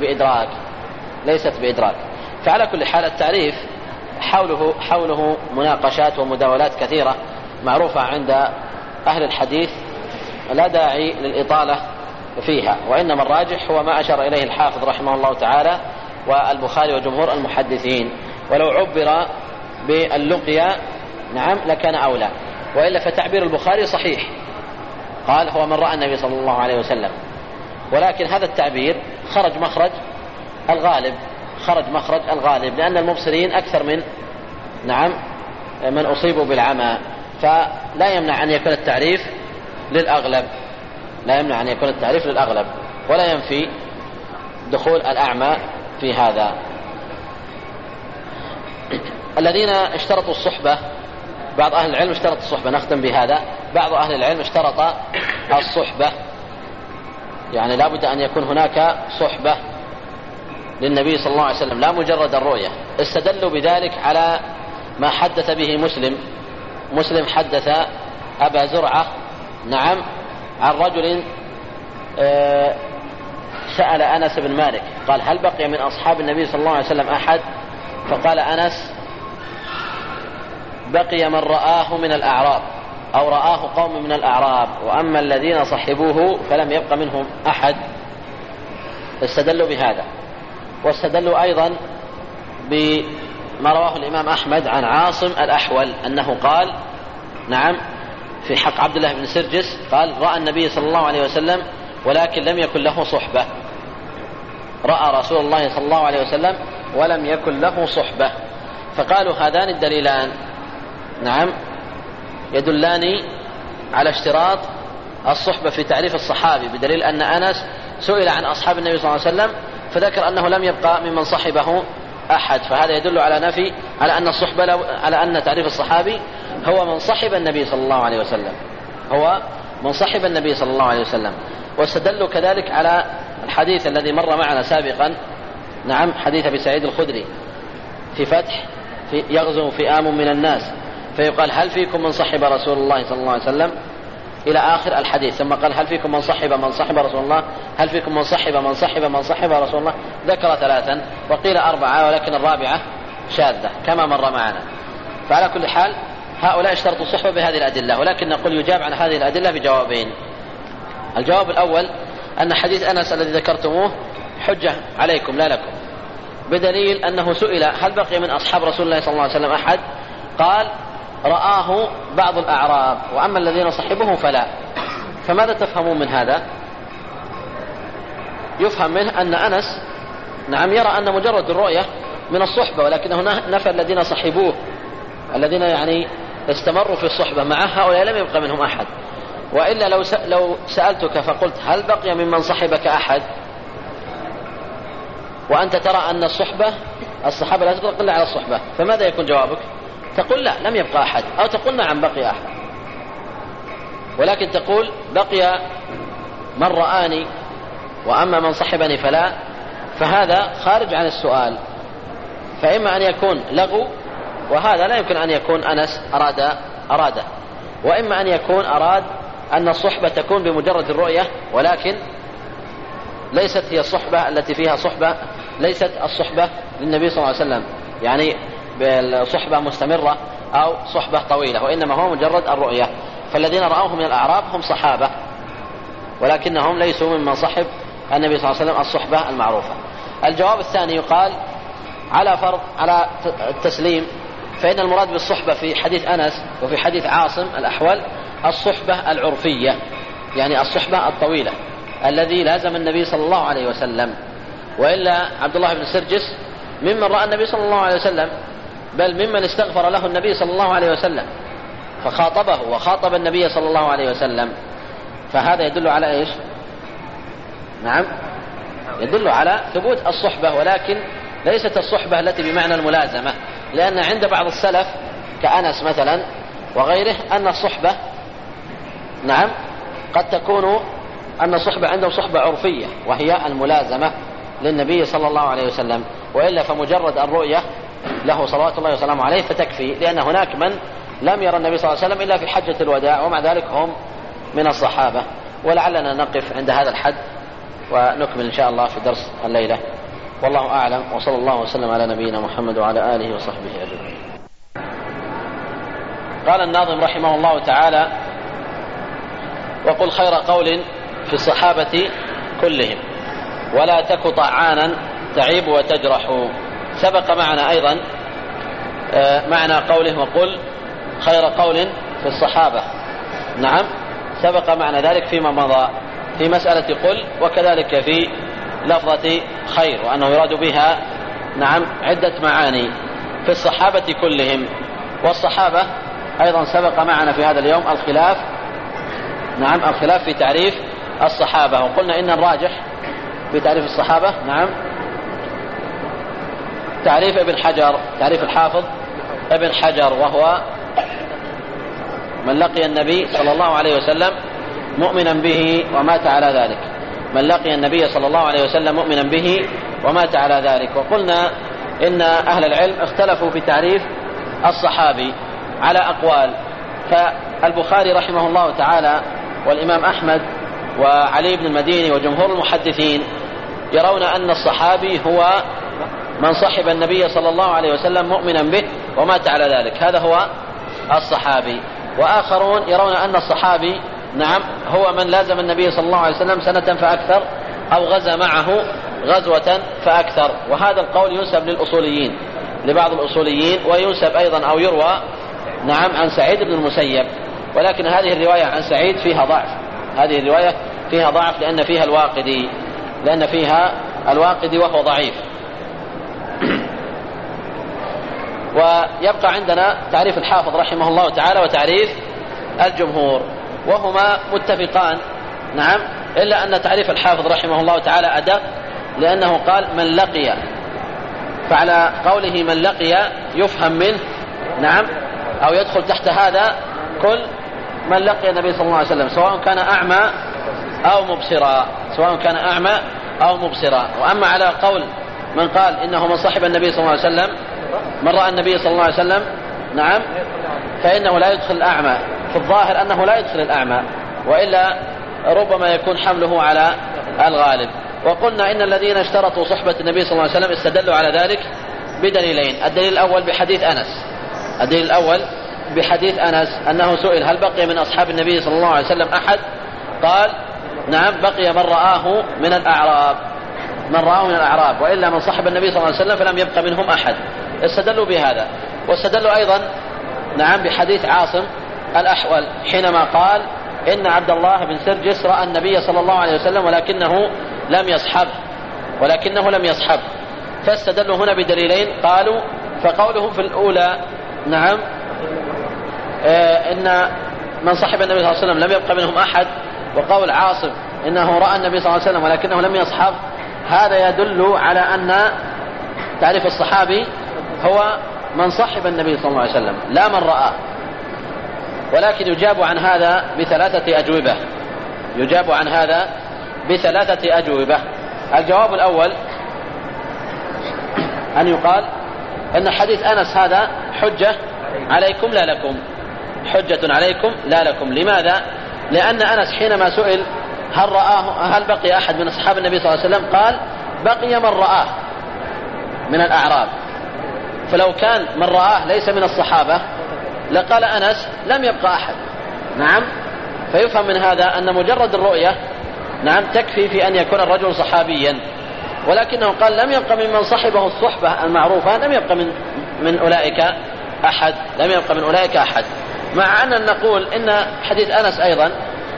بإدراك. فعلى كل حال التعريف حوله مناقشات ومداولات كثيرة معروفة عند أهل الحديث، لا داعي للإطالة فيها، وإنما الراجح هو ما أشار إليه الحافظ رحمه الله تعالى والبخاري وجمهور المحدثين، ولو عبر باللقيا لكان أولى، وإلا فتعبير البخاري صحيح، قال هو من رأى النبي صلى الله عليه وسلم، ولكن هذا التعبير خرج مخرج الغالب، لأن المبصرين أكثر من أصيبوا بالعمى، فلا يمنع أن يكون التعريف للأغلب، ولا ينفي دخول الأعمى في هذا. الذين اشترطوا الصحبة، بعض أهل العلم اشترط الصحبة، نختم بهذا، بعض أهل العلم اشترط الصحبة، يعني لا بد أن يكون هناك صحبة للنبي صلى الله عليه وسلم لا مجرد الرؤية. استدلوا بذلك على ما حدث به مسلم حدث أبا زرعة عن رجل سأل أنس بن مالك قال هل بقي من أصحاب النبي صلى الله عليه وسلم أحد؟ فقال أنس بقي من رآه من الأعراب أو رآه قوم من الأعراب، وأما الذين صحبوه فلم يبق منهم أحد. استدلوا بهذا، واستدلوا أيضا بما رواه الإمام أحمد عن عاصم الأحول أنه قال في حق عبد الله بن سرجس، قال رأى النبي صلى الله عليه وسلم ولكن لم يكن له صحبة، رأى رسول الله صلى الله عليه وسلم ولم يكن له صحبة. فقالوا هذان الدليلان يدلان على اشتراط الصحبة في تعريف الصحابي، بدليل أن أنس سئل عن أصحاب النبي صلى الله عليه وسلم فذكر أنه لم يبقى ممن صحبه أحد، فهذا يدل على نفي على أن تعريف الصحابي هو من صحب النبي صلى الله عليه وسلم. واستدلوا كذلك على الحديث الذي مر معنا سابقا، حديث أبي سعيد الخدري في فتح يغزو فئام من الناس فيقال هل فيكم من صحب رسول الله صلى الله عليه وسلم إلى آخر الحديث، ثم قال هل فيكم من صحب رسول الله، هل فيكم من صحب رسول الله، ذكر 3 وقيل 4 ولكن الرابعة شاذة كما مر معنا. فعلى كل حال هؤلاء اشترطوا الصحبة بهذه الأدلة، ولكن نقول يجاب عن هذه الأدلة بجوابين. الجواب الأول أن حديث أنس الذي ذكرتموه حجة عليكم لا لكم، بدليل أنه سئل هل بقي من أصحاب رسول الله صلى الله عليه وسلم أحد؟ قال رآه بعض الأعراب وأما الذين صحبه فلا. فماذا تفهمون من هذا؟ يفهم منه أن أنس نعم يرى أن مجرد الرؤية من الصحبة، ولكنه نفى الذين صحبوه، الذين يعني استمروا في الصحبة مع هؤلاء لم يبقى منهم أحد. وإلا لو سألتك فقلت هل بقي ممن صحبك أحد وأنت ترى أن الصحابة لا تطلق إلا على الصحبة، فماذا يكون جوابك؟ تقول لا لم يبقى أحد، أو تقول نعم بقي أحد، ولكن تقول بقي من رآني وأما من صحبني فلا. فهذا خارج عن السؤال، فإما أن يكون لغو، وهذا لا يمكن أن يكون أنس أراده، وإما أن يكون أراد أن الصحبة تكون بمجرد الرؤية، ولكن ليست هي الصحبة التي فيها صحبة، ليست الصحبة للنبي صلى الله عليه وسلم يعني بالصحبة مستمرة أو صحبة طويلة، وإنما هو مجرد الرؤية. فالذين رأوه من الأعراب هم صحابة، ولكنهم ليسوا ممن صحب النبي صلى الله عليه وسلم الصحبة المعروفة. الجواب الثاني يقال على التسليم، فإن المراد بالصحبة في حديث أنس وفي حديث عاصم الأحول الصحبة العرفية، يعني الصحبة الطويلة الذي لازم النبي صلى الله عليه وسلم. وإلا عبد الله بن سرجس ممن رأى النبي صلى الله عليه وسلم، بل ممن استغفر له النبي صلى الله عليه وسلم فخاطبه وخاطب النبي صلى الله عليه وسلم. فهذا يدل على إيش؟ نعم يدل على ثبوت الصحبة، ولكن ليست الصحبة التي بمعنى الملازمة، لأن عند بعض السلف كأنس مثلا وغيره أن الصحبة نعم قد تكون أن الصحبة عندهم صحبة عرفية وهي الملازمة للنبي صلى الله عليه وسلم، وإلا فمجرد الرؤية له صلوات الله وسلامه عليه فتكفي، لأن هناك من لم يرى النبي صلى الله عليه وسلم إلا في حجة الوداع ومع ذلك هم من الصحابة. ولعلنا نقف عند هذا الحد ونكمل إن شاء الله في درس الليلة، والله أعلم، وصلى الله وسلم على نبينا محمد وعلى آله وصحبه أجمعين. قال الناظم رحمه الله تعالى: وقل خير قول في الصحابة كلهم ولا تك طعانا تعيب وتجرح. سبق معنا أيضا معنى قوله وقل خير قول في الصحابة، نعم سبق معنى ذلك فيما مضى في مسألة قل، وكذلك في لفظة خير، وأنه يراد بها نعم عدة معاني في الصحابة كلهم. والصحابة أيضا سبق معنا في هذا اليوم الخلاف، نعم الخلاف في تعريف الصحابة، وقلنا إن الراجح في تعريف الصحابة نعم تعريف ابن حجر، تعريف الحافظ ابن حجر، وهو من لقي النبي صلى الله عليه وسلم مؤمنا به ومات على ذلك، من لقي النبي صلى الله عليه وسلم مؤمنا به ومات على ذلك. وقلنا إن أهل العلم اختلفوا في تعريف الصحابي على أقوال، فالبخاري رحمه الله تعالى والإمام أحمد وعلي بن المديني وجمهور المحدثين يرون أن الصحابي هو من صحب النبي صلى الله عليه وسلم مؤمنا به ومات على ذلك، هذا هو الصحابي. وآخرون يرون أن الصحابي نعم هو من لازم النبي صلى الله عليه وسلم سنة فأكثر أو غزا معه غزوة فأكثر، وهذا القول ينسب للأصوليين، لبعض الأصوليين، وينسب أيضا أو يروى نعم عن سعيد بن المسيب، ولكن هذه الرواية عن سعيد فيها ضعف، هذه الرواية فيها ضعف لأن فيها الواقدي وهو ضعيف. ويبقى عندنا تعريف الحافظ رحمه الله تعالى وتعريف الجمهور، وهما متفقان نعم، إلا أن تعريف الحافظ رحمه الله تعالى أدق، لأنه قال من لقي، فعلى قوله من لقي يفهم منه نعم أو يدخل تحت هذا كل من لقي النبي صلى الله عليه وسلم، سواء كان أعمى أو مبصرا. وأما على قول من قال إنه من صحب النبي صلى الله عليه وسلم، من رأى النبي صلى الله عليه وسلم نعم، فإنه لا يدخل الأعمى، في الظاهر أنه لا يدخل الأعمى، وإلا ربما يكون حمله على الغالب. وقلنا إن الذين اشترطوا صحبة النبي صلى الله عليه وسلم استدلوا على ذلك بدليلين: الدليل الأول بحديث أنس، الدليل الأول بحديث أنس أنه سئل هل بقي من أصحاب النبي صلى الله عليه وسلم أحد؟ قال نعم بقي من رآه من الأعراب، من رآه من الأعراب، وإلا من صحب النبي صلى الله عليه وسلم فلم يبق منهم أحد. استدلوا بهذا، واستدلوا أيضا نعم بحديث عاصم الأحول حينما قال إن عبد الله بن سرجس رأى النبي صلى الله عليه وسلم ولكنه لم يصحب. فاستدلوا هنا بدليلين، قالوا فقوله في الأولى نعم إن من صحب النبي صلى الله عليه وسلم لم يبق منهم أحد، وقول عاصم إنه رأى النبي صلى الله عليه وسلم ولكنه لم يصحب، هذا يدل على أن تعريف الصحابي هو من صحب النبي صلى الله عليه وسلم لا من رآه. ولكن يجاب عن هذا بثلاثة أجوبة. الجواب الأول أن يقال أن حديث أنس هذا حجة عليكم لا لكم. لماذا؟ لأن أنس حينما سئل هل بقي أحد من أصحاب النبي صلى الله عليه وسلم قال بقي من رآه من الأعراب. فلو كان من رآه ليس من الصحابة لقال أنس لم يبقى أحد. نعم، فيفهم من هذا أن مجرد الرؤية نعم تكفي في أن يكون الرجل صحابيا، ولكنه قال لم يبقى ممن صحبه الصحبة المعروفة، لم يبقى من أولئك أحد. مع أن نقول إن حديث أنس أيضا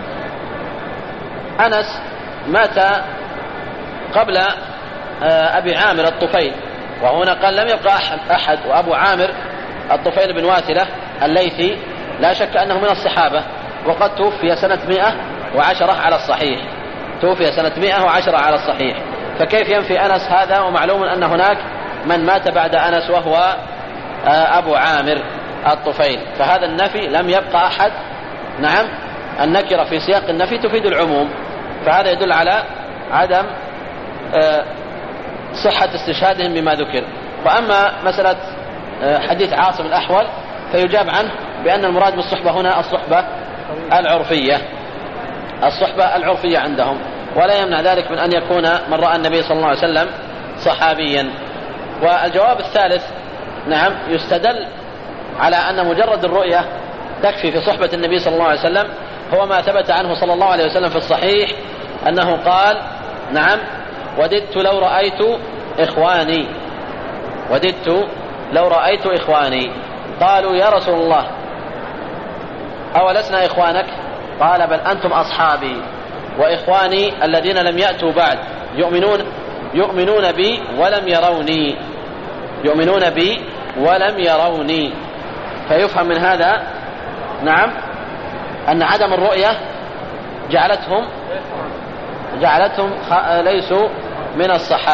أنس مات قبل أبي عامر الطفيل، وهنا قال لم يبقى أحد. وأبو عامر الطفيل بن واثلة الليثي لا شك أنه من الصحابة، وقد توفي سنة 110 على الصحيح. فكيف ينفي أنس هذا؟ ومعلوم أن هناك من مات بعد أنس وهو أبو عامر الطفيل، فهذا النفي لم يبقى أحد. نعم، النكرة في سياق النفي تفيد العموم، فهذا يدل على عدم صحة استشهادهم بما ذكر. وأما مسألة حديث عاصم الأحول فيجاب عنه بأن المراد بالصحبة هنا الصحبة العرفية عندهم، ولا يمنع ذلك من أن يكون من رأى النبي صلى الله عليه وسلم صحابيا. والجواب الثالث نعم يستدل على أن مجرد الرؤية تكفي في صحبة النبي صلى الله عليه وسلم، هو ما ثبت عنه صلى الله عليه وسلم في الصحيح أنه قال نعم وددت لو رأيت إخواني. قالوا يا رسول الله أولسنا إخوانك؟ قال بل أنتم أصحابي، وإخواني الذين لم يأتوا بعد يؤمنون بي ولم يروني. فيفهم من هذا نعم أن عدم الرؤية جعلتهم ليسوا من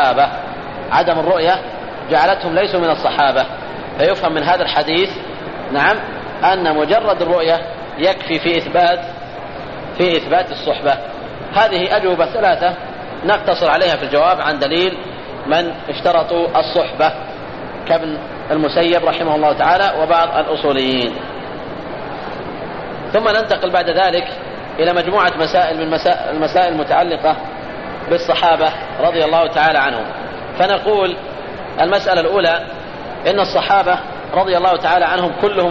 الصحابة. فيفهم من هذا الحديث نعم أن مجرد الرؤية يكفي في إثبات الصحبة. هذه أجوبة ثلاثة نقتصر عليها في الجواب عن دليل من اشترطوا الصحبة كابن المسيب رحمه الله تعالى وبعض الأصوليين. ثم ننتقل بعد ذلك إلى مجموعة مسائل من المسائل المتعلقة بالصحابة رضي الله تعالى عنهم. فنقول المسألة الأولى إن الصحابة رضي الله تعالى عنهم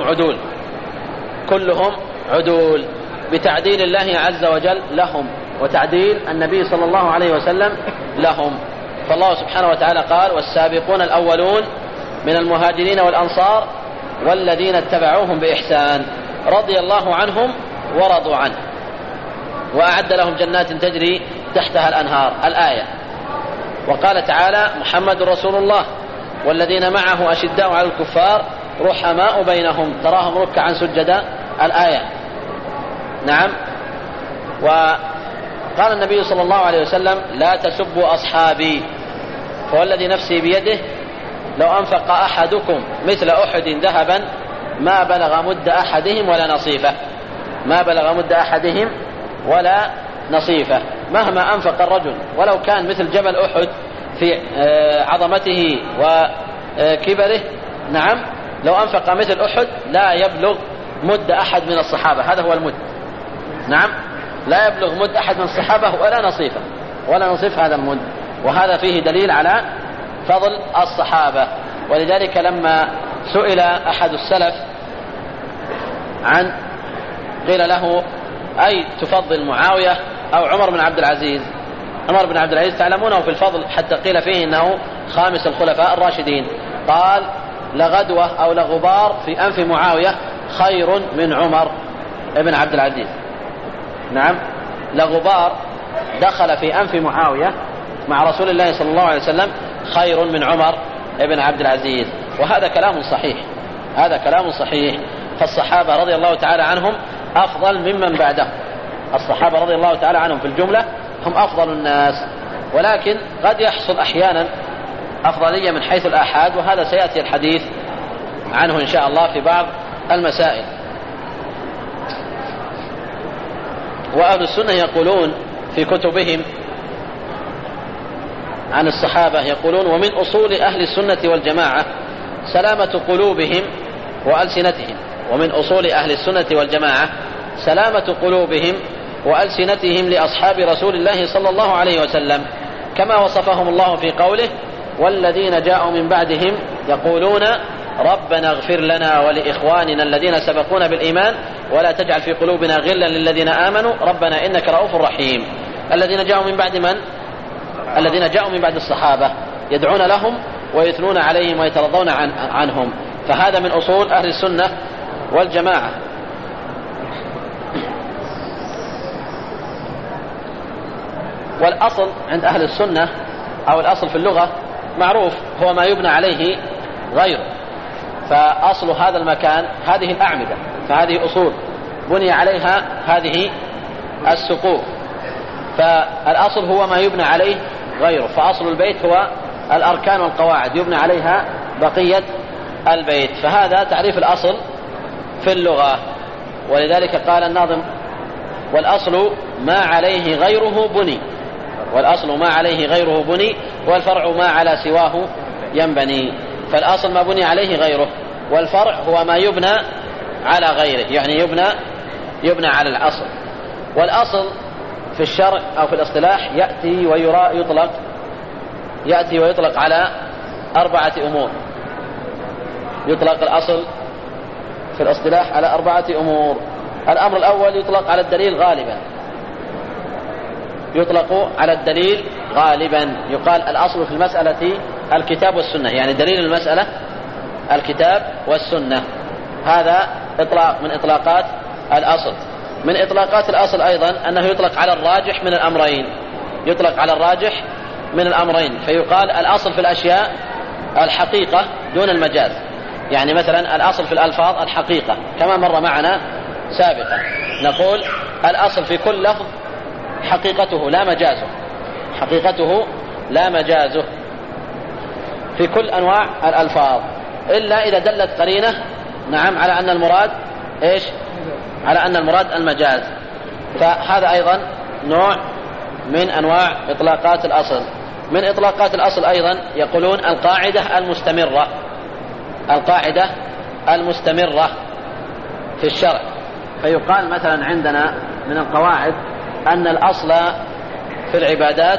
كلهم عدول بتعديل الله عز وجل لهم وتعديل النبي صلى الله عليه وسلم لهم. فالله سبحانه وتعالى قال والسابقون الأولون من المهاجرين والأنصار والذين اتبعوهم بإحسان رضي الله عنهم ورضوا عنه وأعد لهم جنات تجري تحتها الأنهار الآية. وقال تعالى محمد رسول الله والذين معه أشداء على الكفار رحماء بينهم تراهم ركعا سجدا الآية. نعم. وقال النبي صلى الله عليه وسلم لا تسبوا أصحابي فوالذي نفسي بيده لو أنفق أحدكم مثل أحد ذهبا ما بلغ مد أحدهم ولا نصيفه. مهما أنفق الرجل ولو كان مثل جبل أحد في عظمته وكبره نعم لو أنفق مثل أحد لا يبلغ مد أحد من الصحابة، هذا هو المد. نعم لا يبلغ مد أحد من الصحابة ولا نصيف هذا المد. وهذا فيه دليل على فضل الصحابة. ولذلك لما سئل أحد السلف قيل له أي تفضل معاوية أو عمر بن عبد العزيز؟ عمر بن عبد العزيز تعلمونه في الفضل حتى قيل فيه إنه خامس الخلفاء الراشدين. قال لغدوة أو لغبار في أنف معاوية خير من عمر بن عبد العزيز. نعم، لغبار دخل في أنف معاوية مع رسول الله صلى الله عليه وسلم خير من عمر بن عبد العزيز. وهذا كلام صحيح، هذا كلام صحيح. فالصحابة رضي الله تعالى عنهم أفضل ممن بعدهم. الصحابة رضي الله تعالى عنهم في الجملة هم أفضل الناس، ولكن قد يحصل أحيانا أفضلية من حيث الآحاد، وهذا سيأتي الحديث عنه إن شاء الله في بعض المسائل. وأهل السنة يقولون في كتبهم عن الصحابة، يقولون ومن أصول أهل السنة والجماعة سلامة قلوبهم وألسنتهم. ومن أصول أهل السنة والجماعة سلامة قلوبهم وألسنتهم لأصحاب رسول الله صلى الله عليه وسلم، كما وصفهم الله في قوله والذين جاءوا من بعدهم يقولون ربنا اغفر لنا ولإخواننا الذين سبقونا بالإيمان ولا تجعل في قلوبنا غلا للذين آمنوا ربنا إنك رؤوف رحيم. الذين جاءوا من بعد من؟ الذين جاءوا من بعد الصحابة، يدعون لهم ويثنون عليهم ويترضون عنهم. فهذا من أصول أهل السنة والجماعة. والأصل عند أهل السنة أو الأصل في اللغة معروف هو ما يبنى عليه غيره. فأصل هذا المكان هذه الأعمدة، فهذه أصول بني عليها هذه السقوف، فالأصل هو ما يبنى عليه غيره. فأصل البيت هو الأركان والقواعد يبنى عليها بقية البيت. فهذا تعريف الأصل في اللغة. ولذلك قال الناظم والأصل ما عليه غيره بني، والأصل ما عليه غيره بني والفرع ما على سواه ينبني. فالأصل ما بني عليه غيره، والفرع هو ما يبنى على غيره، يعني يبنى على الأصل. والأصل في الشرع أو في الاصطلاح يأتي ويطلق على 4 أمور. يطلق الأصل في الاصطلاح على 4 أمور. الأمر الأول يطلق على الدليل غالبا، يطلق على الدليل غالبا. يقال الأصل في المسألة الكتاب والسنة، يعني دليل المسألة الكتاب والسنة. هذا إطلاق من إطلاقات الأصل. من إطلاقات الأصل أيضا أنه يطلق على الراجح من الأمرين، يطلق على الراجح من الأمرين. فيقال الأصل في الأشياء الحقيقة دون المجاز. يعني مثلا الأصل في الألفاظ الحقيقة كما مر معنا سابقا، نقول الأصل في كل لفظ حقيقته لا مجازه، حقيقته لا مجازه في كل أنواع الألفاظ، إلا إذا دلت قرينة نعم على أن المراد إيش؟ على أن المراد المجاز. فهذا أيضا نوع من أنواع إطلاقات الأصل. من إطلاقات الأصل أيضا يقولون القاعدة المستمرة، القاعدة المستمرة في الشرع. فيقال مثلا عندنا من القواعد أن الأصل في العبادات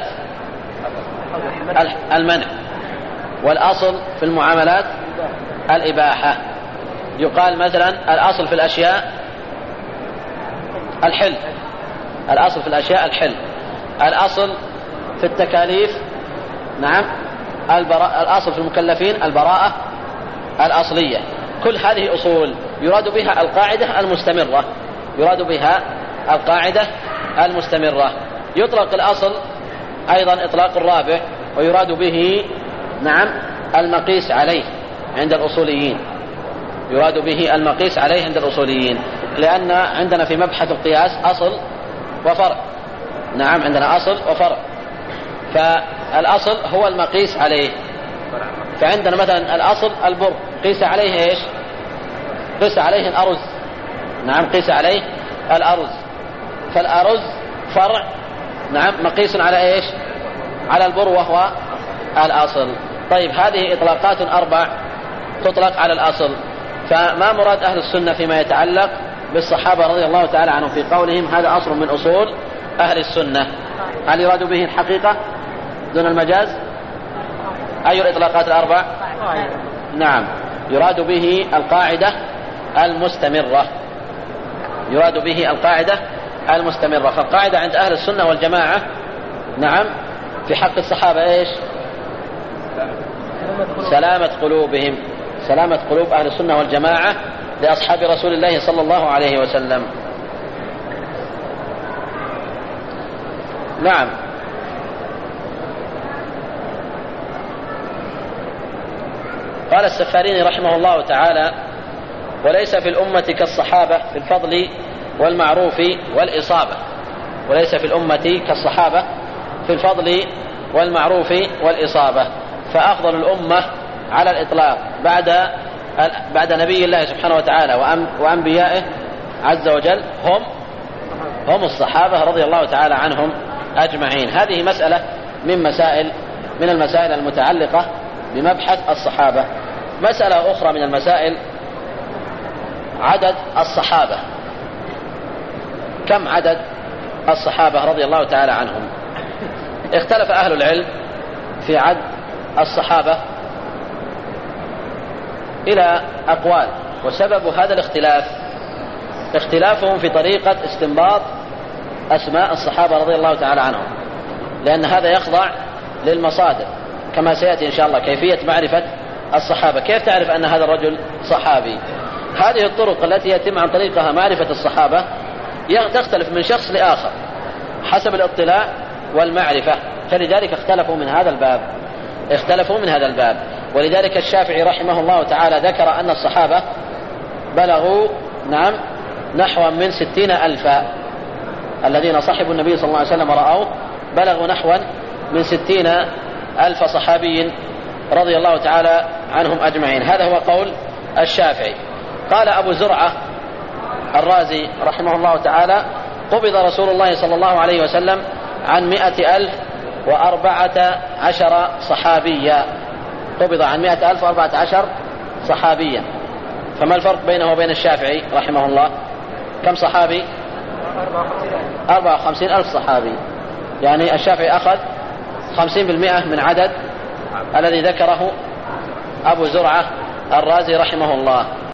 المنع، والأصل في المعاملات الإباحة. يقال مثلا الأصل في الأشياء الحل، الأصل في الأشياء الحل. الأصل في التكاليف نعم الأصل في المكلفين البراءة الأصلية. كل هذه أصول يراد بها القاعدة المستمرة، يراد بها القاعدة المستمرة. يطلق الأصل أيضا إطلاق الرابع ويراد به نعم المقيس عليه عند الأصوليين، يراد به المقيس عليه عند الأصوليين، لأن عندنا في مبحث القياس أصل وفرع. نعم عندنا أصل وفرع، فالأصل هو المقيس عليه. فعندنا مثلا الأصل البر، قيس عليه إيش؟ قيس عليه الأرز. نعم قيس عليه الأرز، فالأرز فرع نعم مقيس على إيش؟ على البر وهو الأصل. طيب هذه إطلاقات 4 تطلق على الأصل. فما مراد أهل السنة فيما يتعلق بالصحابة رضي الله تعالى عنهم في قولهم هذا أصل من أصول أهل السنة؟ هل يراد به الحقيقة دون المجاز؟ أي الإطلاقات 4؟ نعم يراد به القاعدة المستمرة، يراد به القاعدة المستمرة. فالقاعدة عند أهل السنة والجماعة نعم في حق الصحابة إيش؟ سلامة قلوبهم، سلامة قلوب أهل السنة والجماعة لأصحاب رسول الله صلى الله عليه وسلم. نعم. قال السفاريني رحمه الله تعالى: وليس في الأمة كالصحابة في الفضل والمعروف والإصابة. وليس في الأمة كالصحابة في الفضل والمعروف والإصابة. فأفضل الأمة على الإطلاق بعد نبي الله سبحانه وتعالى وأنبيائه عز وجل هم الصحابة رضي الله تعالى عنهم أجمعين. هذه مسألة من المسائل المتعلقة بمبحث الصحابة. مسألة أخرى من المسائل عدد الصحابة. كم عدد الصحابة رضي الله تعالى عنهم؟ اختلف أهل العلم في عدد الصحابة إلى أقوال، وسبب هذا الاختلاف اختلافهم في طريقة استنباط أسماء الصحابة رضي الله تعالى عنهم، لأن هذا يخضع للمصادر كما سيأتي إن شاء الله كيفية معرفة الصحابة. كيف تعرف أن هذا الرجل صحابي؟ هذه الطرق التي يتم عن طريقها معرفة الصحابة تختلف من شخص لآخر حسب الاطلاع والمعرفة، فلذلك اختلفوا من هذا الباب. ولذلك الشافعي رحمه الله تعالى ذكر أن الصحابة بلغوا نحو من 60,000 الذين صحبوا النبي صلى الله عليه وسلم ورأوه، بلغوا نحو من 60,000 صحابي رضي الله تعالى عنهم أجمعين. هذا هو قول الشافعي. قال أبو زرعة الرازي رحمه الله تعالى: قبض رسول الله صلى الله عليه وسلم عن 114 صحابيا. قبض عن 114 صحابيا. فما الفرق بينه وبين الشافعي رحمه الله؟ كم صحابي؟ 54,000 صحابي. يعني الشافعي أخذ 50% من عدد الذي ذكره أبو زرعة الرازي رحمه الله.